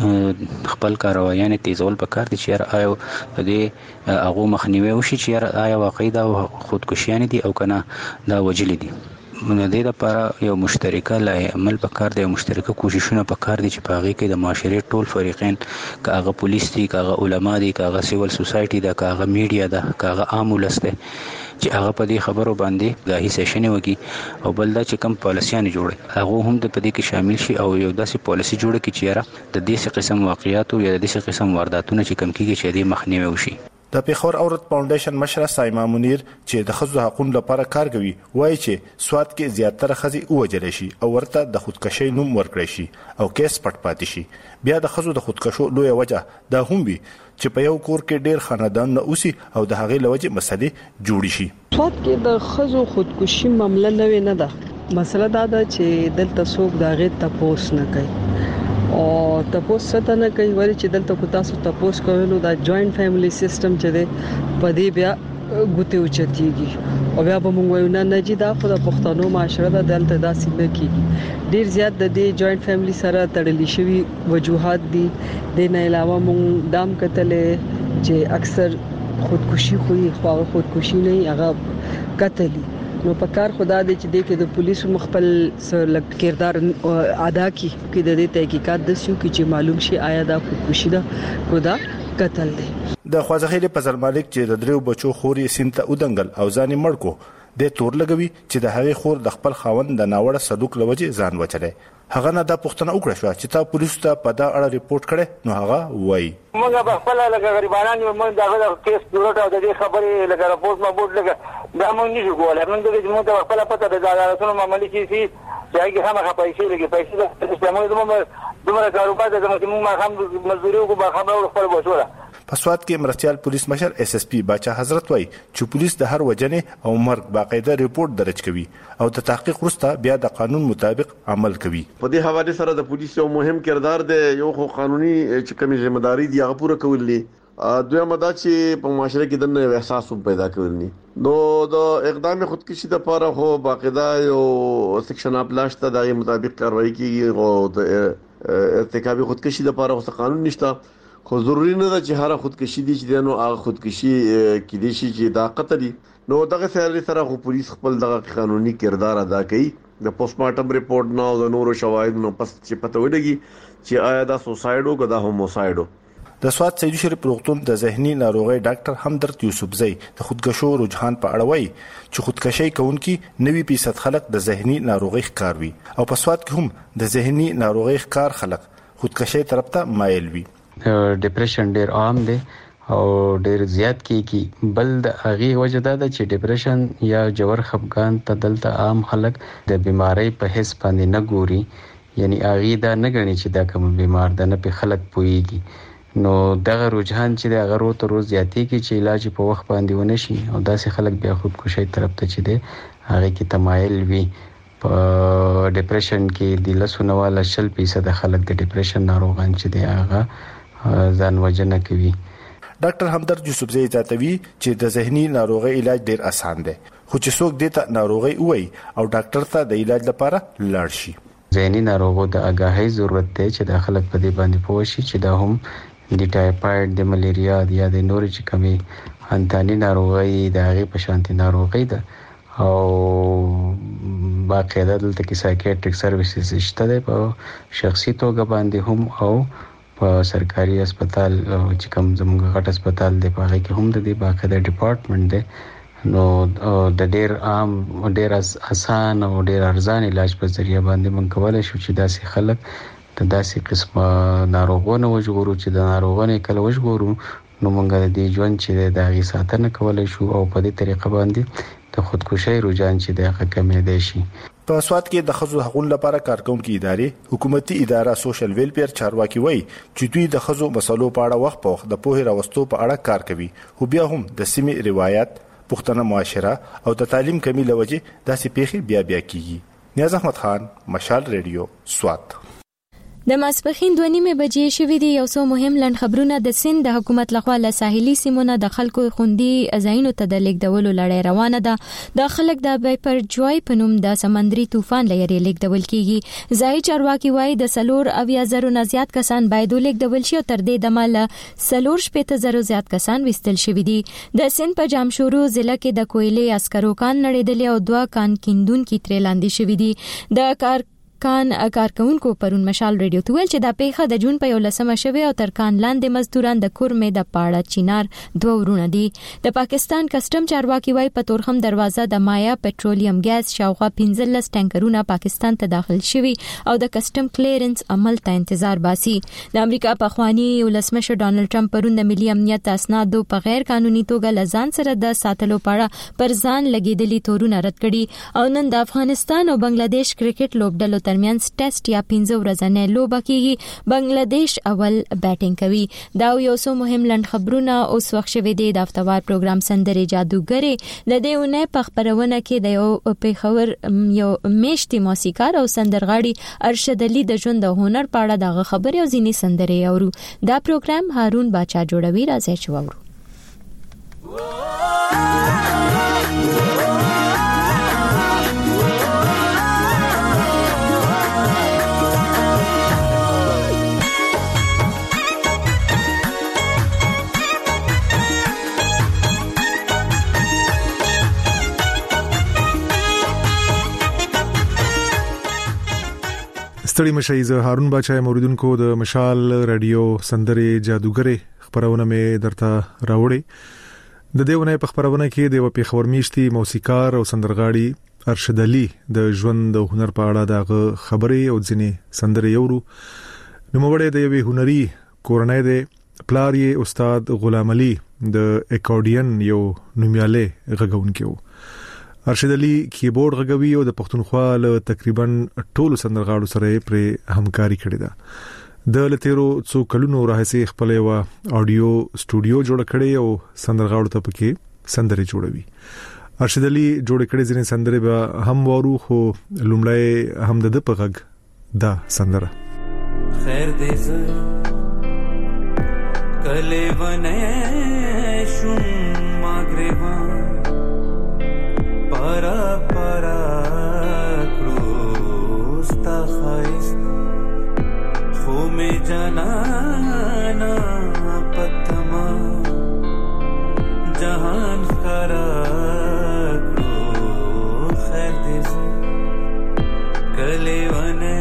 لګ خپل کاروایان تیزول پکار دي چې آیا په دې هغه مخنیوي وشي چې آیا واقعي دا خودکشيان دي او کنه دا وجلی دي. د دې لپاره یو مشترکه لای عمل پکار دی مشترکه کوششونه پکار دي چې په هغه کې د معاشري ټول فریقین کاغه پولیس دي کاغه علما دي کاغه سیول سوسایټي ده کاغه میډیا ده کاغه عام ولس ده چې هغه په دې خبرو باندې غاهي سیشن وکي او بل دا چې کم پالیسيان جوړي هغه هم د پدې کې شامل شي او یو داسې پالیسي جوړه کی چې یاره د دې قسم واقعیات او د دې قسم وارداتونه چې کم کیږي چې دې مخنیوي وشي. د پیښور اورت فاونډیشن مشر سایما منیر چې د خزو حقوقو لپاره کار کوي وایي چې سواد کې زیاتره خزي وجل شي او ورته د خودکشي نوم ورکړي شي او کیس پټ پاتې شي. بیا د خزو د خودکشو لوی وجه دا هم وي چې په یو کور کې ډیر خاندان نه اوسي او د هغې لوجه مسلې جوړي شي. سواد کې د خزو خودکشي معاملې نه ده مسله دا ده چې دلته څوک دا غي تاسو نه کوي او تاسو ستاسو نه کوي ولی چې دلته کو تاسو تاسو کوو دا جوائنٹ فیملی سیستم چې دی په دې بیا ګوتې اوچتيږي او بیا به موږ وایو نه چې دا خو د پښتنو معاشره د دلته داسې نه کیږي. ډیر زیات د دې جوائنٹ فیملی سره تړلې شوی وجوهات دي. د نه علاوه موږ دام کتلې چې اکثر خودکشي خودکشي نه هغه قتل نو په کار خدا دې چې د کې د پولیسو مخبل سره کردار ادا کی چې د دې تحقیقات د شو کې چې معلوم شي آیا دا خودکشي ده خدا قتل دی. د خوازخیل په ځل مالک چې د دریو بچو خوري سینته ودنګل او ځاني مړکو د تور لګوي چې د هغې خور د خپل خاوند د ناوړه سلوک لوجه ځان وچلې. هغه نه دا پښتنه وکړه شو چې تا پولیسو ته په دا اړه ریپورت کړي نو هغه وایي موږ په خپل لکه غریبانان موږ دا کیس جوړه او د دې خبرې لکه راپورټ ما بوت لکه دا موږ نشو کولای موږ د موږ په خپل پته د عدالتونو معاملې کې چې هغه هم پیسې لګي پیسې موږ دومره کاروبار د موږ ما هم مزدوري کو به خبره خپل بشوره. په سواد کې مرستيال پولیس مشر اس اس پی باچا حضرت وای چې پولیس د هر وجنه او مرګ باقاعده ریپورت درج کوي او د تحقیق وروسته بیا د قانون مطابق عمل کوي. په دې حواله سره د پولیس یو مهم کردار دی یو خو قانوني چې کومه ځمېداري دی هغه پوره کولې دویمه دا چې په معاشره کې د نوې احساس پیدا کولني نو د اقدام خودکشي د لپاره خو باقاعده یو سیکشن اپ لاشته د مطابق کاروایی کیږي او د ارتکاب خودکشي د لپاره اوس قانون نشته خو ضروري نه ده چې هر خودکشي دي چې نو هغه خودکشي کې دي چې دا قتل نو دغه سره سره خو پولیس خپل دغه قانوني کردار ادا کوي د پوسټ مارټم ریپورت نو د نورو شواهد نو پس چې پته ولګي چې آیا دا سوسایډو که دا هوموسایډو. د سواد سید شریف روغتون د ذهني ناروغي ډاکټر همدرد یوسفزئی د خودکشو رجحان په اړه وایي چې خودکشي کوونکي 90% خلک د ذهني ناروغي ښکار وي او په سواد کې هم د ذهني ناروغي ښکار خلک خودکشي طرف ته مایل وي. ډیپریشن ډیر عام دی او ډیر زیات کیږي بل د هغه وجه دا ده چې ډیپریشن یا جوړ خفګان ته دلته عام خلک د بیماری په حس باندې نه ګوري یعنی هغه دا نه غني چې دا کوم بیمار ده نه په خلک پويږي نو دغه رجحان چې د هغه ته روز زیاتې کی چې علاج په وخت باندې ونه شي او داسې خلک بیا خودکشي طرف ته چې دی هغه کې تمایل وي. په ډیپریشن کې د لسونواله 40% خلک د ډیپریشن ناروغان چې دی هغه ځان وجنه کوي. ډاکټر همدرد یوسفزئی زیاتوي چې د ذهني ناروغي علاج ډیر اسان دی خو چې څوک دته ناروغي وای او ډاکټر ته د علاج لپاره لاړ شي. ذهني ناروغو د اگاهی ضرورت دی چې د خلک په دې باندې پوه شي چې دا هم د ټایفاید د ملیریا یا د نور چې کمی انتاني ناروغي د هغه په شانتي ناروغي ده او باقاعده دلته کې سایکیاټریک سرویسز شته ده په شخصي توګه باندې هم او په سرکاري هسپتال چې کوم زموږ غټ هسپتال دی په هغه کې هم د دې باقاعده ډپارټمنټ دی. نو د ډیر عام ډیر آسان او ډیر ارزان علاج په ذریعہ باندې موږ کولای شو چې داسې خلک د داسې قسمه ناروغانو وژغورو چې د ناروغانو کله وژغورو نو موږ د دې ژوند چې د هغې ساتنه کولای شو او په دې طریقه باندې د خودکشي رجحان چې د هغه کمېدای شي. په سواد کې د خزو حقوقو لپاره کارکونکو ادارې حکومتي اداره سوشل ویلفیر چارواکي وایي چې دوی د خزو مسلو په اړه وخت په وخت د پوهې راوستو په اړه کار کوي خو بیا هم د سیمې روایت پښتنه معاشره او د تعلیم کمی لوجه داسې پیښې بیا کیږي. نیاز احمد خان، مشال ریډیو، سواد. د ماسپخین 2:30 بجې شوې دي. یو څو مهم لنډ خبرونه. د سند د حکومت لخوا له ساحلي سیمونو د خلکو خوندي ځایونو ته د لیږدولو لړۍ روانه ده. د خلک د بایپر جوای په نوم د سمندري طوفان لري لیږدول کیږي. ځای چارواکي وایي د 4,000 نه زیات کسان باید لیږدول شي او تر دې دمه له 4,000 زیات کسان وستل شوي دي. د سند په جامشورو ضلع کې د کویلې عسکرو کان نړیدل او 2 کان کیندونکو ترې لاندې شوي دي. د کارکونکو پرون مشال ریډیو ته ویل چې دا پیښه د جون په 11 شوه او تر کان لاندې مزدوران د کورمې د پاړه چینار 2 ورونه دي. د پاکستان کسٹم چارواکي وايي په تورخم دروازه د مایا پټرولیم ګاز شاوخوا 15 ټانکرونه پاکستان ته داخل شوي او د کسٹم کلیرنس عمل ته انتظار باسي. د امریکا پخوانی ولسمشر ډانلډ ټرمپ پرون د ملي امنیت اسنادو په غیر قانوني توګه لزان سره د ساتلو پاړه پر ځان لګیدلي تورونه رد کړي او نن د افغانستان او بنگلاديش کرکټ لوبډلو ترمنځ ټیسټ یا 15 ورځې لوبه کیږي. بنگلاديش اول بیټینګ کوي. دا یو څو مهم لنډ خبرونه اوس وخت شوه دی. د افتوار پروګرام سندري جادوګری د دې ونه په خبرونه کې د یو پیښور یو میشتي موسیقار او سندرغاړي ارشد علي د ژوند د هنر په اړه دغه خبري او ځینی سندري اورو. دا پروګرام هارون باچا جوړوي. راځي چې واورو. ستړي مشي زه هارون باچا موریدونکو د مشال رادیو سندري جادوګری خبرونه مې درته راوړي. د دېونه په خبرونه کې د پیښور میشتي موسیقار او سندرغاړي ارشد علي د ژوند د هنر په اړه دغه خبري او ځینې سندري اورو. نو موږ د یوې هنري کورنۍ د پلار یې استاد غلام علي د اکورډین یو نومیاله غږونکو. ارشد علي کیبورډ غږوي او د پښتونخوا له تقریبا ټولو سندرغاړو سره پر همکاري کړې ده. د لتیرو څو کلونو راهیسې خپل یو اډیو سټوډیو جوړ کړی او سندرغاړو ته پکې سندري جوړوي. ارشد علي جوړ کړی ځینې سندري به هم وورو خو لومړی هم د په غږ دا سندره خیر دې ز کله ونه شوم ماګریوان پارا پارا کروستا خایست خو می جانانا پتما جهان خرا کرو خیر دیز کلی ونه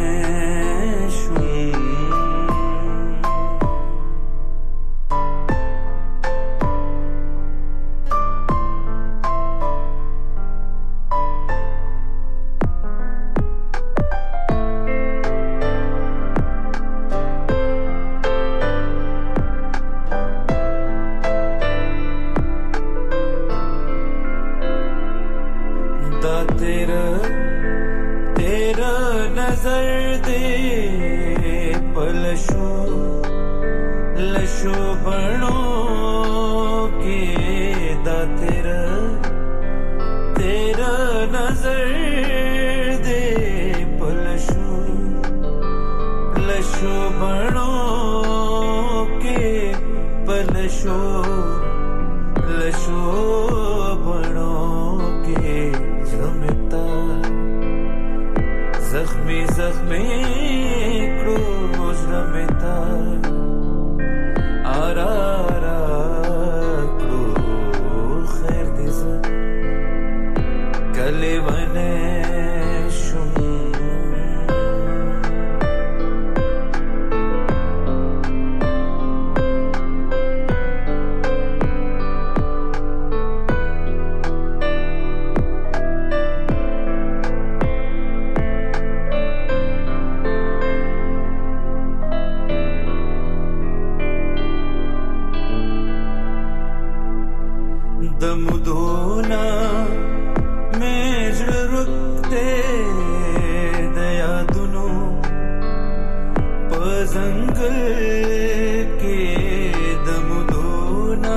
जंगल के दम दोना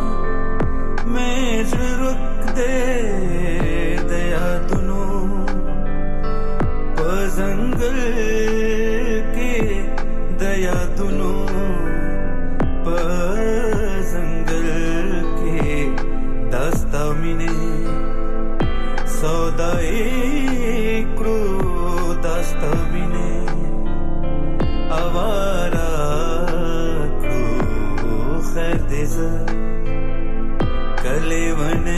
मेज रुक दे दया दोनों जंगल के दया दोनों जंगल के दास्ता मिने सौदाए क्रो दास्ता मिने आवारा क्रो खैर देज कलेवने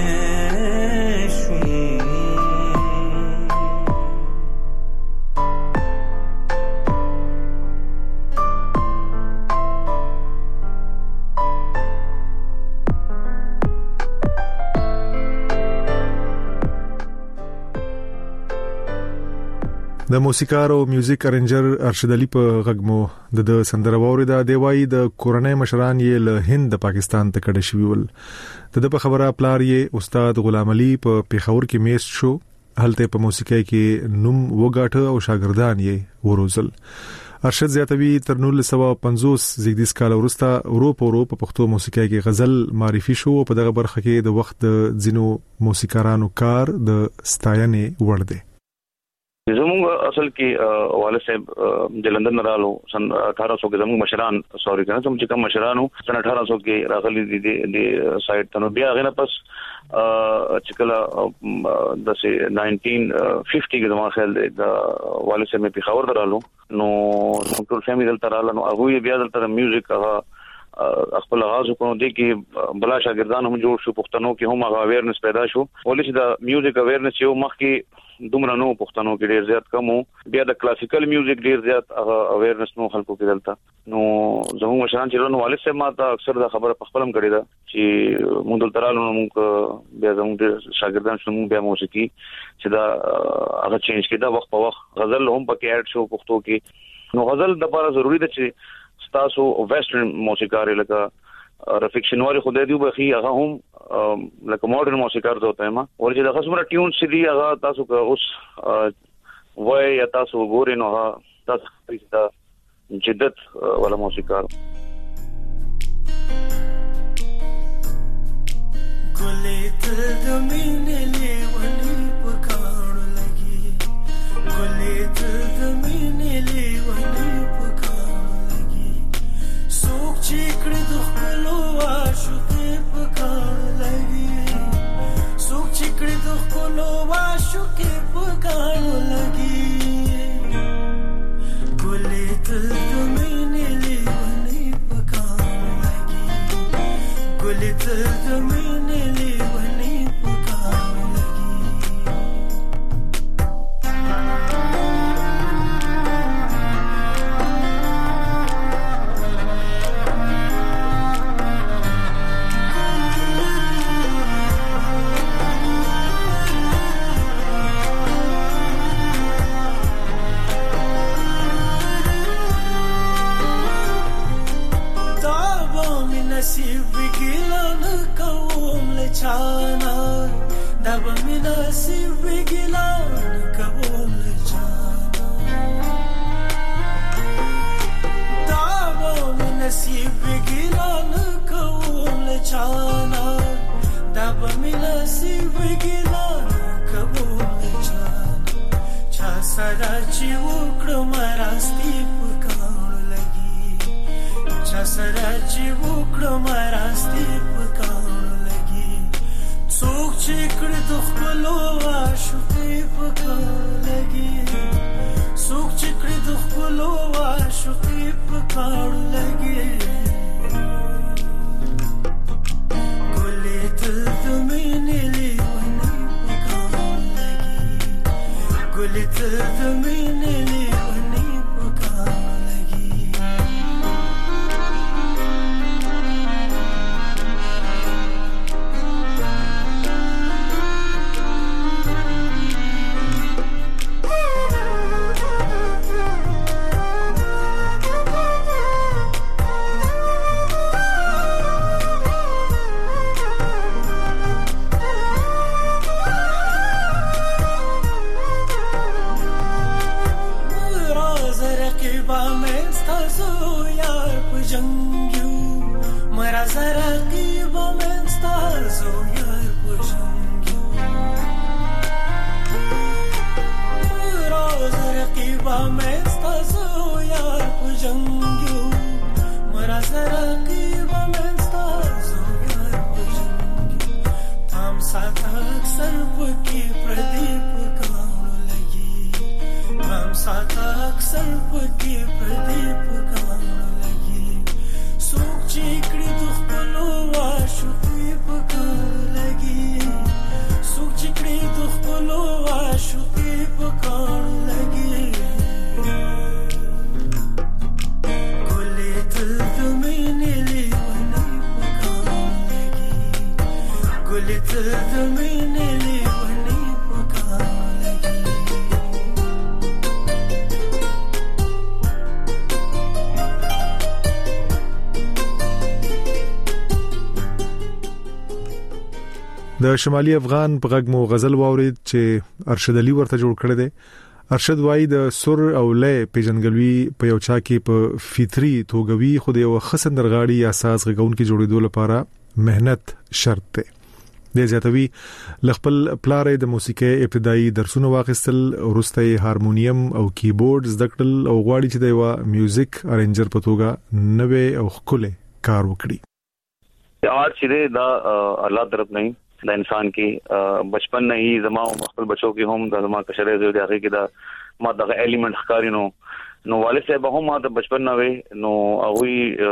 د موسیقار او میوزیک ارنجر ارشد علي په غږمو د سندره ووریدا دی وای د کورنۍ مشران یې له هند د پاکستان ته کډه شوی ول د په خبره پلار یې استاد غلام علي په پیښور کې میست شو هلته په موسیقۍ کې نوم وګاټه او شاګردان یې وروزل ارشد زیاتوي تر 1950 زیږدیز کال وروسته اروپا په پښتو موسیقۍ کې غزل معرفي شو په دغه برخه کې د وخت د ځینو موسیقارانو کار د ستاینې وړ دی زموږ اصل کې والد صاحب د لندن رالو سن 1800 کې زموږ مشران سوري کنه چې کوم مشرانو سن 1800 کې راغلي دي سایت ته نو بیا غنه پس چې کله د 1950 کې زموږ خیال د والد صاحب په خبر درالو نو ټول فیملی دلته رالو نو هغه بیا دلته میوزیک خپل آغاز وکړو د کې بلا شاګردان هم جوړ شو پښتنو کې هم هغه اویرنس پیدا شو ولې چې د میوزیک اویرنس یو مخ کې دومره نو پښتنو کې ډیر زیات کم بیا د کلاسیکل میوزیک ډیر زیات اویرنس نو خلکو کې دلته نو زموږ مشران چې نو والد صاحب ماته اکثر دا خبره په خپلم کړی دا چې موږ دلته رالو موږ بیا زموږ شاګردان شنو بیا موسیقي چې دا هغه چینج کړه وخت په وخت غزل هم پکې اډ شو پښتو کې نو غزل د لپاره ضروری ده چې تاسو ویسټرن موسیقار لکه رفیق شنواری خدای دی بخي هغه هم لکه ماډرن موسیقار ته وته ما ورته د خصمره ټیون سي هغه تاسو که اوس وای یا تاسو ګورئ نو تاسو د جدت ولا موسیقار ګلې ته د مینې لیونی پکاړو لګي ګلې ته د مینې لیونی چیکړه د خپلو عاشقې په کار لګي څوک چیکړه د خپلو عاشقې په کار لګي ګلې ته د مینې لیونی په کار لګي ګلې ته د مینې لیونی په کار لګي نصیب ګیلان کوم لچانا دب می نصیب ګیلان کوم لچانا دب می نصیب ګیلان کوم لچانا دب می نصیب ګیلان کوم لچانا چا سره چې وکړم راستی پکاړو لګي چا سره چې وکړم راستی پکاړو لګي څوک چې کړه د خپلو عاشقې پکاړو لګي څوک چې کړه د خپلو عاشقې پکاړو لګي ګلې ته د مینې لیونی پکاړو لګي ګلې ته د مینې لیونی پکاړو لګي ستاسو یار په جنگیو مرا زرا کی ومن ستاسو یار په جنگیو مرا زرا کی ومن ستاسو یار په جنگیو مرا زرا کی ومن ستاسو یار په جنگیو تام سات اکثر پکی پردیپ साथ अक्सर पके प्रदीप कानो लगी सुख चिकड़ी दुख पलो आशुकी पकानो लगी सुख चिकड़ी दुख पलो आशुकी पकानो लगी कोले तल दमीने ले वनी पकानो लगी कोले तल दमीने ले वनी पकानो د شمالي افغان په غږ مو غزل واورید چې ارشد علي ورته جوړ کړی دی. ارشد وای د سر او لې پیژنګلوي په یو چا کې په فطري توګوي خو د یو خسندرغاړي یا ساز غږون کې جوړېدو لپاره مهنت شرط دی. د زیاتوي لخپل پلارې د موسیقي ابتدایي درسونه واخیستل ورسته هارمونیم او کیبورډ زده کړل او غواړي چې د یو میوزیک ارنجر په توګه نوې او خپل کار وکړي. آرٹ چې دا الله طرف نه د انسان کې بچپن نه هی زما خپل بچو کې هم د زما کشرې زو د هغه کې دا ما دغه الیمنٹ ښکاری نو والد صاحب هم ما د بچپن نه وي نو هغه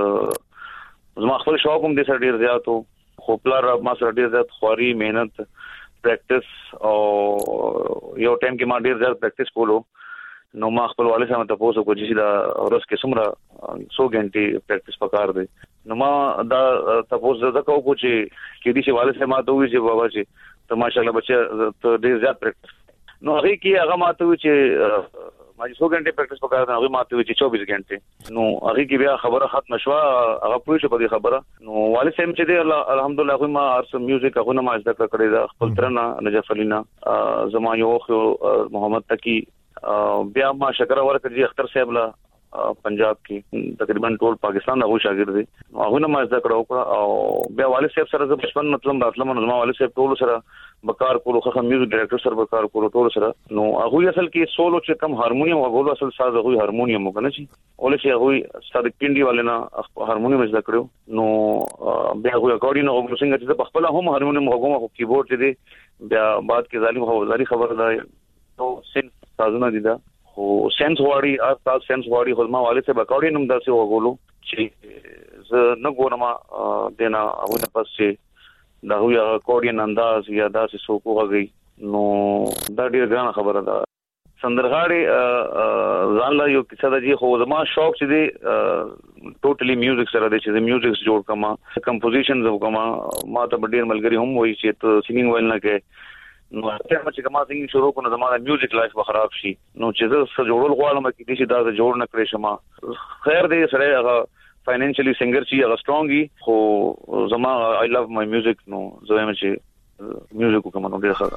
زما خپل شوق هم د سر ډیر زیاتو خو پلار ما سره ډیر زیات خوري مهنت پریکټس او یو ټایم کې ما ډیر زیات پریکټس کولو نو ما خپل والد صاحب ته پوسو کو چې دا ورځ کې څومره 100 غنټې پریکټس پکار دی نو ما دا تاسو زده کوو چې کې دي چې والد صاحب ما ته وی چې بابا چې ته ماشاءالله بچا ته ډیر زیات پریکټس نو هغه کې هغه ما ته وی چې ما 100 غنټې پریکټس پکار دی هغه ما ته وی چې 24 غنټې نو هغه کې بیا خبره ختم شوه هغه پوه شو په دې خبره نو والد صاحب چې دی الحمدلله هغه ما ارس میوزیک هغه ما زده کړی دا خپل ترنه نجف علینا زما یو محمد تقی بیا ما شکر ورکړي اختر صاحب لا پنجاب کې تقریبا ټول پاکستان هغه شاګرد دي هغه نه ما زده کړو او بیا والد صاحب سره د بچپن مطلب راتلم نو ما والد صاحب ټول سره بکار کولو خو میوزیک ډایرکټر سره بکار کولو ټول سره نو هغه اصل کې سولو چې کم هارمونیم هغه اصل ساز هغه هارمونیم وکنه چې اول شي هغه ستاد پینډي والنا هارمونیم زده کړو نو بیا هغه اکورډین او څنګه چې په خپل هم هارمونیم هغه کیبورډ دې بیا بعد کې ظالم هوزاري خبر ده نو سین سازونه دي دا خو سنس واړی تاسو سنس واړی خو ما والد صاحب اکورډین هم داسې وګولو چې زه نه ګورم دینا هغه پس چې دا هو اکورډین انداز یا داسې سو کوغږي نو دا ډیر ګرانه خبره ده سندرغاړي ځان لا یو کیسه ده چې خو زما شوق چې دی ټوټلی میوزیک سره دی چې میوزیک جوړ کما کمپوزیشنز وکما ما ته ډیر ملګری هم وایي چې ته سینګینګ ویل نه کې نو هغه چې کما څنګه شروع کړو زموږ میوزیک لایف به خراب شي نو چې زه جوړول غواړم چې دې دا جوړ نه کړې شم خیر دې سره هغه فاینانشلی سنگر چې هغه سترونګي خو زما آی لوف مای میوزیک نو زه هم چې میوزیک کوم نو ډیر ښه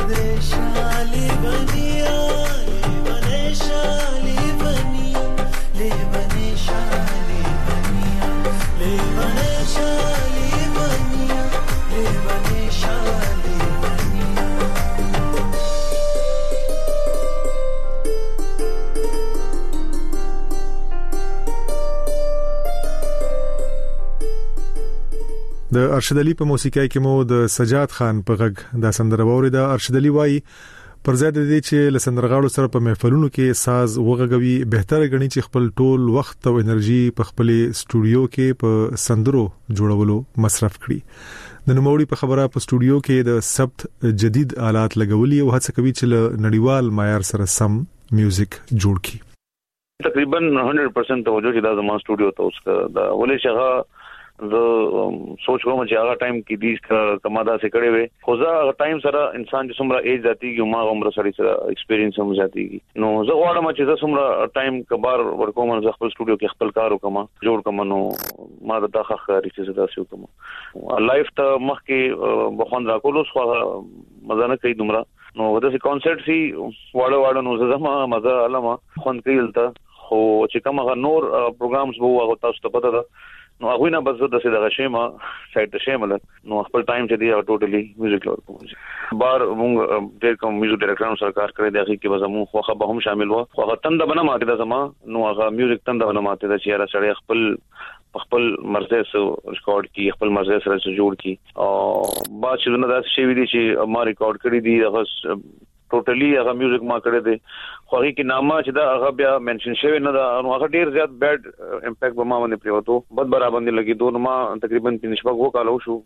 د ارشد علي په موسیقۍ کې مو د سجاد خان په غږ د سندره ووري. د ارشد علي وایي پر ځای د دې چې لسندرغاړو سره په محفلونو کې ساز وغږوي، بهتره غني چې خپل ټول وخت او انرژي په خپل سټوډیو کې په سندرو جوړولو مصرف کړي. د نوموړي په خبره په سټوډیو کې د ثبت جدید آلات لګولي او هڅه کوي چې له نړیوال معیار سره سم میوزیک جوړ کړي. تقریبا 100% توجه چې دا زموږ سټوډیو ته اوس دا ولې شغه زه سوچ کوم چې هغه ټایم کې دې کماده سره کړي وي، خو زه هغه ټایم سره انسان چې څومره ایج ذاتيږي ما عمر سره ایکسپیرینس هم ذاتيږي. نو زه غواړم چې زه څومره ټایم کبار ورکوم زه خپل سټوډیو کې خپل کار وکم جوړ کوم. نو ما دا ښه ریسه دا سیو کوم لایف ته مخ کې بخوند راکولو خو مزه نه کوي دومره. نو دا سي کانسرت سي واړو نو زما مزه علامه خوند کېلته، خو چې کومه نور پروګرامز وو هغه تاسو ته پته ده. نو هغه نه بس د څه د شیمه سایت ته شیمل نو خپل ټایم چې دی ټوټلی میوزیک لور کوم بار موږ ډېر کوم میوزیک ډایرکټرانو سره کار کړی دی چې به زمو خو به هم شامل و خو هغه تند بنه ماته د زما نو هغه میوزیک تند بنه ماته د چې را سره خپل مرزه سره ریکارډ کی خپل مرزه سره جوړ کی او بعد چې نه دا شی وی دي چې ما ریکارډ کړی دی هغه ټوټلی هغه میوزیک ما کړی دی خو هغه کې نامه چې دا هغه بیا منشن شوی نه دا نو هغه ډیر زیات بیډ امپیکټ به ما باندې پریوتو بد برابر نه لګي دوه ما تقریبا 15 کال شو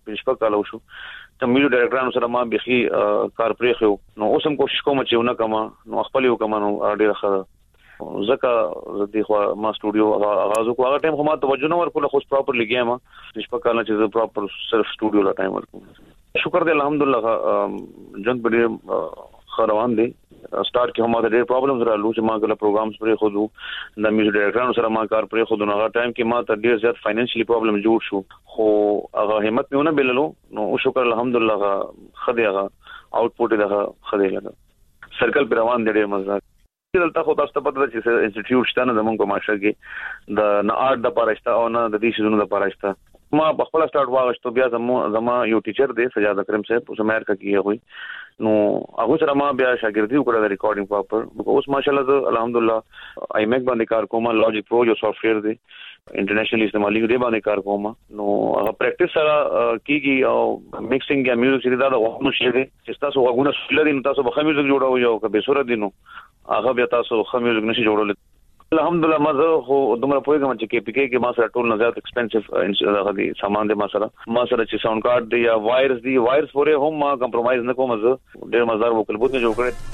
ته میوزیک ډایرکټرانو سره ما بيخي کار پرې خو نو اوسم کوشش کوم چې ونه کما نو خپل یو کما نو ډیر ښه زکه زدي خو ما سټوډیو اغاز کو هغه ټایم خو ما توجه نه ورکول خو پراپر لګیا ما 15 کال چې پراپر صرف سټوډیو لا ټایم ورکو شکر دې الحمدلله جن بډې خروان دي سٹارټ کې هم د پرابلمز رالو چې ما غل پروګرامز پرې خو د میوزیک ډایرکټرانو سره ما کار پرې خو د هغه ټایم کې ما ته ډیر زیات فاینانشلی پرابلم جوړ شو خو هغه همت نه بللو نو شکر الحمدلله خدای هغه آوټپوټ دغه خدای لګا سرکل پر روان دي مزه دلته خو تاسو ته پته ده چې انسټیټیوټ شته نه زمونږ په معاشره کې د نه آرټ د پاراشته او نه د دې شنو د پاراشته ما په خپل سٹارټ واغشتو بیا زما یو ټیچر دی سجاد اکرم صاحب اوس امریکا کې وي نو هغه سره ما بیا شاګردي وکړه د ریکارډینګ پاپر اوس ماشاءالله الحمدلله آی میک باندې کار کوم لوجیک پرو جو سافټویر دی انټرنیشنلی استعمالي دی باندې کار کوم نو هغه پریکټیس سره کیږي او میکسینګ یا میوزیک چې دا وخت شي دي چې تاسو وګونه سولر دي نو تاسو به میوزیک جوړاو یو کبه صورت دي نو هغه بیا تاسو میوزیک نشي جوړول الحمدلله مزه خو دومره پوهیږم چې کې پی کې ما سره ټول نه زیات ایکسپنسیو هغه دي سامان دي ما سره چې ساوند کارت دی یا وایرز پورې هم ما کمپرمایز نه کوم زه ډېر مزدار وکړ بوت نه جوړ کړی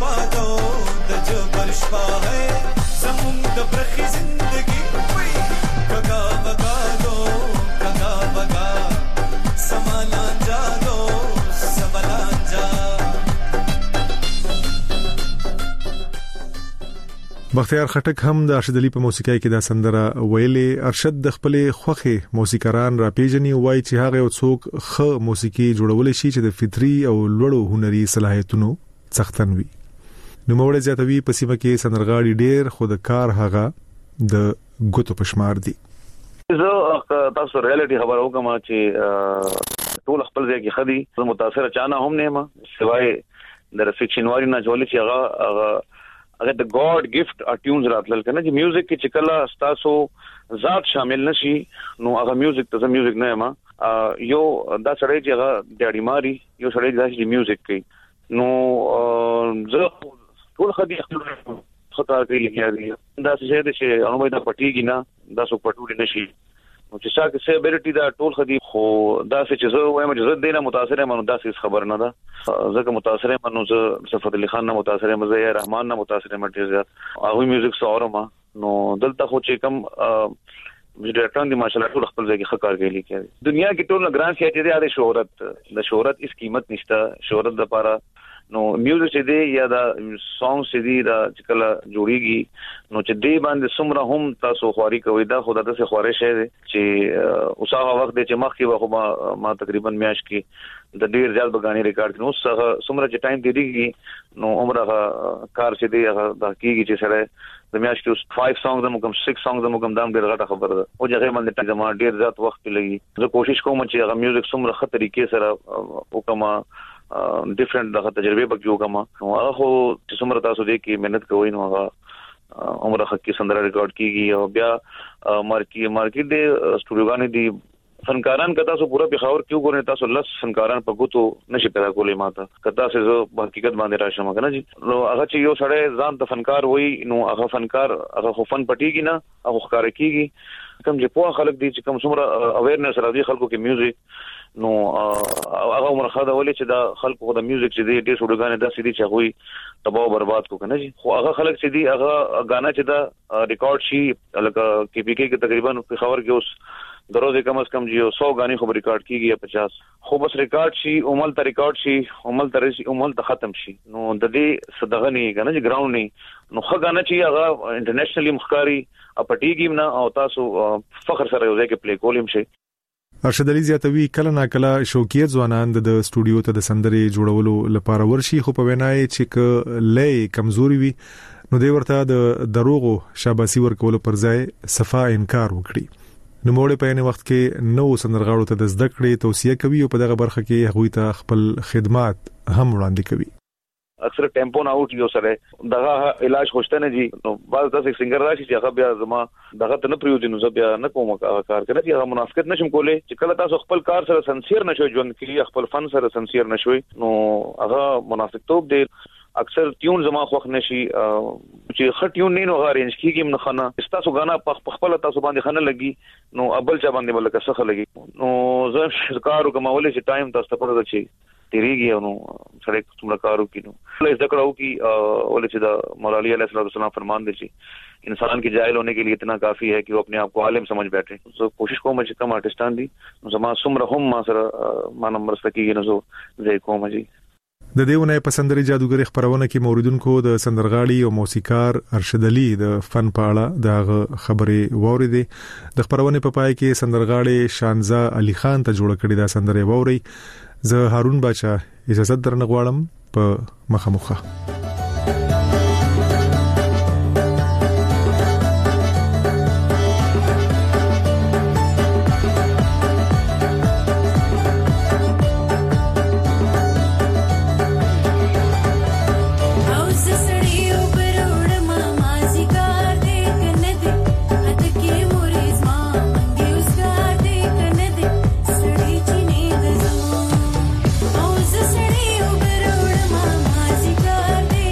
شپادو د جبر شپه ہے زمون د برخي زندگی کگا بگا دو کگا بگا سمانا جادو سبلا جا. بختیار خټک هم د ارشد علي په موسیقۍ کې دا سندره ویلې. ارشد د خپل خوخي موسیقاران را پیژني وای چې هغه یو څوک خ موسیقي جوړول شي چې د فطري او لوړو هنري صلاحیتونو څښتن وي. نو موږ زیاتوي په سیمه کې سندرغاړي ډېر خود کار هغه د ګوتو پشمار دي. زه تاسو ریالټي خبرو کوم چې ټول خپل ځای کې خدي متاثر چانه هم نه ما سوای د فکشن واري نه جوړل شي هغه د ګاډ ګفت اټیونز راتل کنه چې میوزیک کې چکلا تاسو ذات شامل نشي نو هغه میوزیک ته میوزیک نه ما یو دا سړی چې هغه ډاډی ماري یو سړی چې میوزیک کوي نو زه ټول خدي خطا کوي لګیږي دا څه چې انو دا پټیږي نه دا څو پټول نشي نو چې څنګه سیبریټي دا ټول خدي خو دا چې زه وایم چې زه دینه متاثر یم نو دا څه خبر نه ده زه متاثر یم نو زه صفت علي خان نه متاثر یم زه رحمان نه متاثر یم ډیر زیات هغه میوزیک سوارم نو دلته خو چې کم ډیرټان دي ماشاءالله ټول خپل ځای کې خکار کوي لیکي دنیا کې ټول ګران شي چې د شهرت هیڅ قیمت نشته شهرت لپاره نو میوزیک چې دی یا دا سانګ چې دی دا چې کله جوړیږي نو چې دی باندې سمره هم تاسو خواري کوي دا خدای ته خواري شه چې اوسه وخت دی چې مخکې وخت ما تقریبا میاش کې د ډیر ځل بغانی ریکارډ کړو سمره چې ټایم دیږي نو عمره کار چې دی هغه د کیږي چې سره د میاش کې 5 سانګ د مکم 6 سانګ د مکم دام ډیر غټه خبره ده او ځکه باندې ټایم ډیر ځات وخت لګي زه کوشش کوم چې هغه میوزیک سمره خطر طریقې سره وکما ډیفرنٹ دغه تجربه پکې وکما هغه خو چې څومره تاسو دې کې مهنت کوئ نو هغه عمره حق کې سندره ریکارډ کیږي او بیا مارکیټ دې سټوډیوګانې دي فنکاران کدا سو پورا بخاور کیوں ګورنه تاسو لس فنکاران په ګوتو نشي پیدا کولې ماته کدا سه زه حقیقت باندې راشم کنه جی نو هغه چې یو سړی ځان ته فنکار وای نو هغه فنکار هغه خو فن پټیږي نه هغه ښکار کیږي کوم چې په خلک دي چې کوم څومره اویرنس راځي خلکو کې میوزیک نو هغه مرخه دا ولې چې دا خلکو د میوزیک چې دی ډېر شوډګانې دا سړي چې وي تباہ برباد کو کنه جی خو هغه خلک چې دی هغه غانا چې دا ریکارډ شي لکه کې پی کې تقریبا په خبر کې اوس دروازه کم از کم جیو 100 غانی خو ریکارډ کیږي یا 50 خو بس ریکارډ شي عمل ته ریکارډ شي عمل ته ختم شي نو د دې صدغه نه کنه چې ګراوند نه نو خو غانا چې هغه انټرنیشنلی مخکاری اپټیګم نه او تاسو فخر سره یو ځای کې پلی کولم شي. ارشد علي زیاتوي کله نا کله شوکیت ځوانان د سټوډیو ته د سندري جوړولو لپاره ورشي خو په وینای چې لې کمزوري وي نو دوی ورته د دروغو شاباسي ورکول پر ځای صفا انکار وکړي. نو موږ په یوه وخت کې نو سندرغاړو ته د زده کړې توصیه کوي او په دغه برخه کې هغوی ته خپل خدمات هم وړاندې کوي. اکثر ټیمپو نه اوټ یو سره دغه علاج خوشته نه جی نو بعض تاسو سنگر راشي چې هغه بیا زما دغه ته نه پریوځي نو بیا نه کوم کار کوي چې هغه منافقت نشم کولای چې کله تاسو خپل کار سره سنسیر نشوي ژوند کې خپل فن سره سنسیر نشوي نو هغه منافقتوب دی. اکثر ټیون زما خوښ نشي چې خټیون نه نو غارینج کیږي نه خنه تاسو غانا خپل تاسو باندې خنه لګي نو ابل چا باندې ولکه څه لګي نو زه شکار کوم ولې چې ټایم تاسو ته پړل شي تیریږي نو سره څومره کارو کینو له ذکر او کی ولې چې دا مولا علی علیہ السلام فرمان دي چې انسان کی جاہل ہونے کے لیے اتنا کافی ہے کہ وہ اپنے آپ کو عالم سمجھ بیٹھے تو کوشش کوم چې کم آرټستان دي زما څومره هم ما سره ما نمبر سکیږي نو زه کوم جی. د دیونه په سندري جادوګری خبرونه کې موریدونکو د سندرغاړي او موسیقار ارشد علي د فن په اړه د خبرې ووري د خبرونه په پای کې سندرغاړي شانزا علي خان ته جوړ کړی دا سندره ووري. زه هارون باچا اجازه درنه غواړم په مخه. Car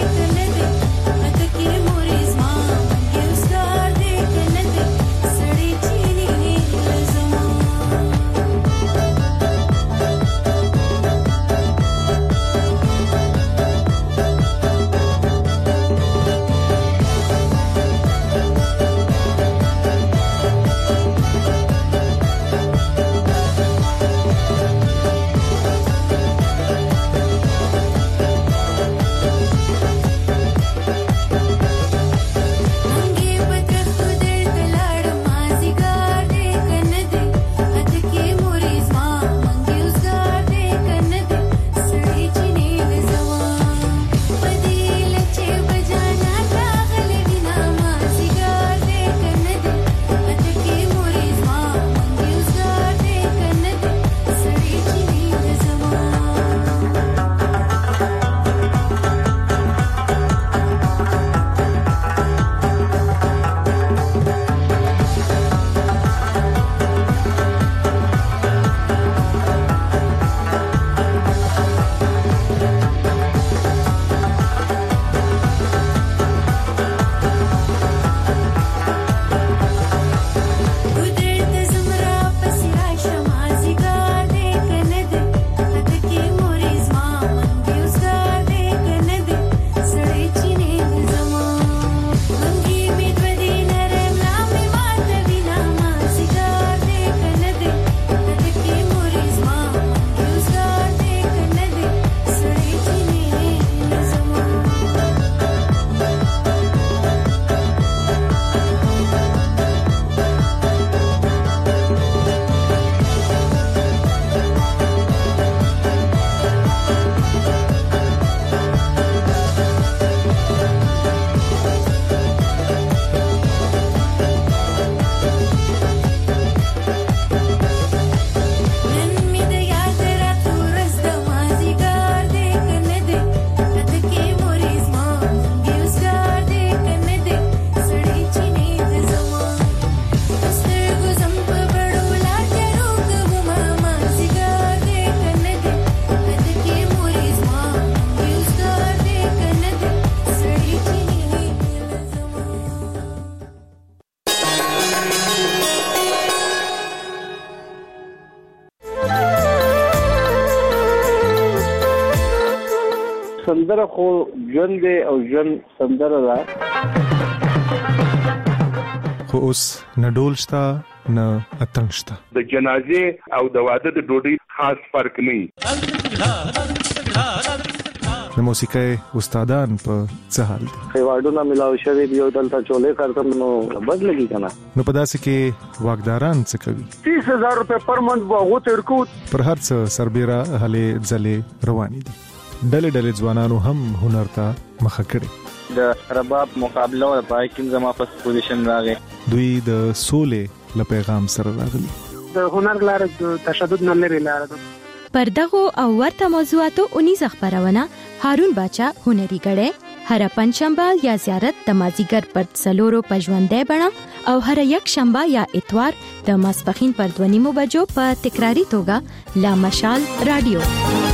سندره خو ژوند او ژوند سندره ده. خو اوس نه ډول شته نه اتنګ شته. د جنازې او د واده د ډوډۍ خاص فرق نه. د موسیقۍ استادان په څه حال دي؟ ایوارډونه ملاو شوی دی او دلته چولې کارتم نو بدلږي کنه. نو په داسې کې واګداران څه کوي؟ 30000 روپے پر منث وغو ترکو پر هر څه سربېره هلې ځلې روانې دي. ډلې ځوانانو هم هنر ته مخه کړي. د رباب مقابله او پای کې زما فرست پوزیشن راغی. دوی د سولې له پیغام سره راغلي. د هنر لاره د تشدد نه لري لاره ده. پر دغه او ورته موضوعاتو 19 خبرونه هارون باچا هنري غړې هر پنځشنبه یا زیارت د مازیګر پر څلورو پژوندې بڼه او هر یک شنبه یا اتوار د ماسپخین پر 2:30 بجو په تکراری توګه لا مشال رادیو.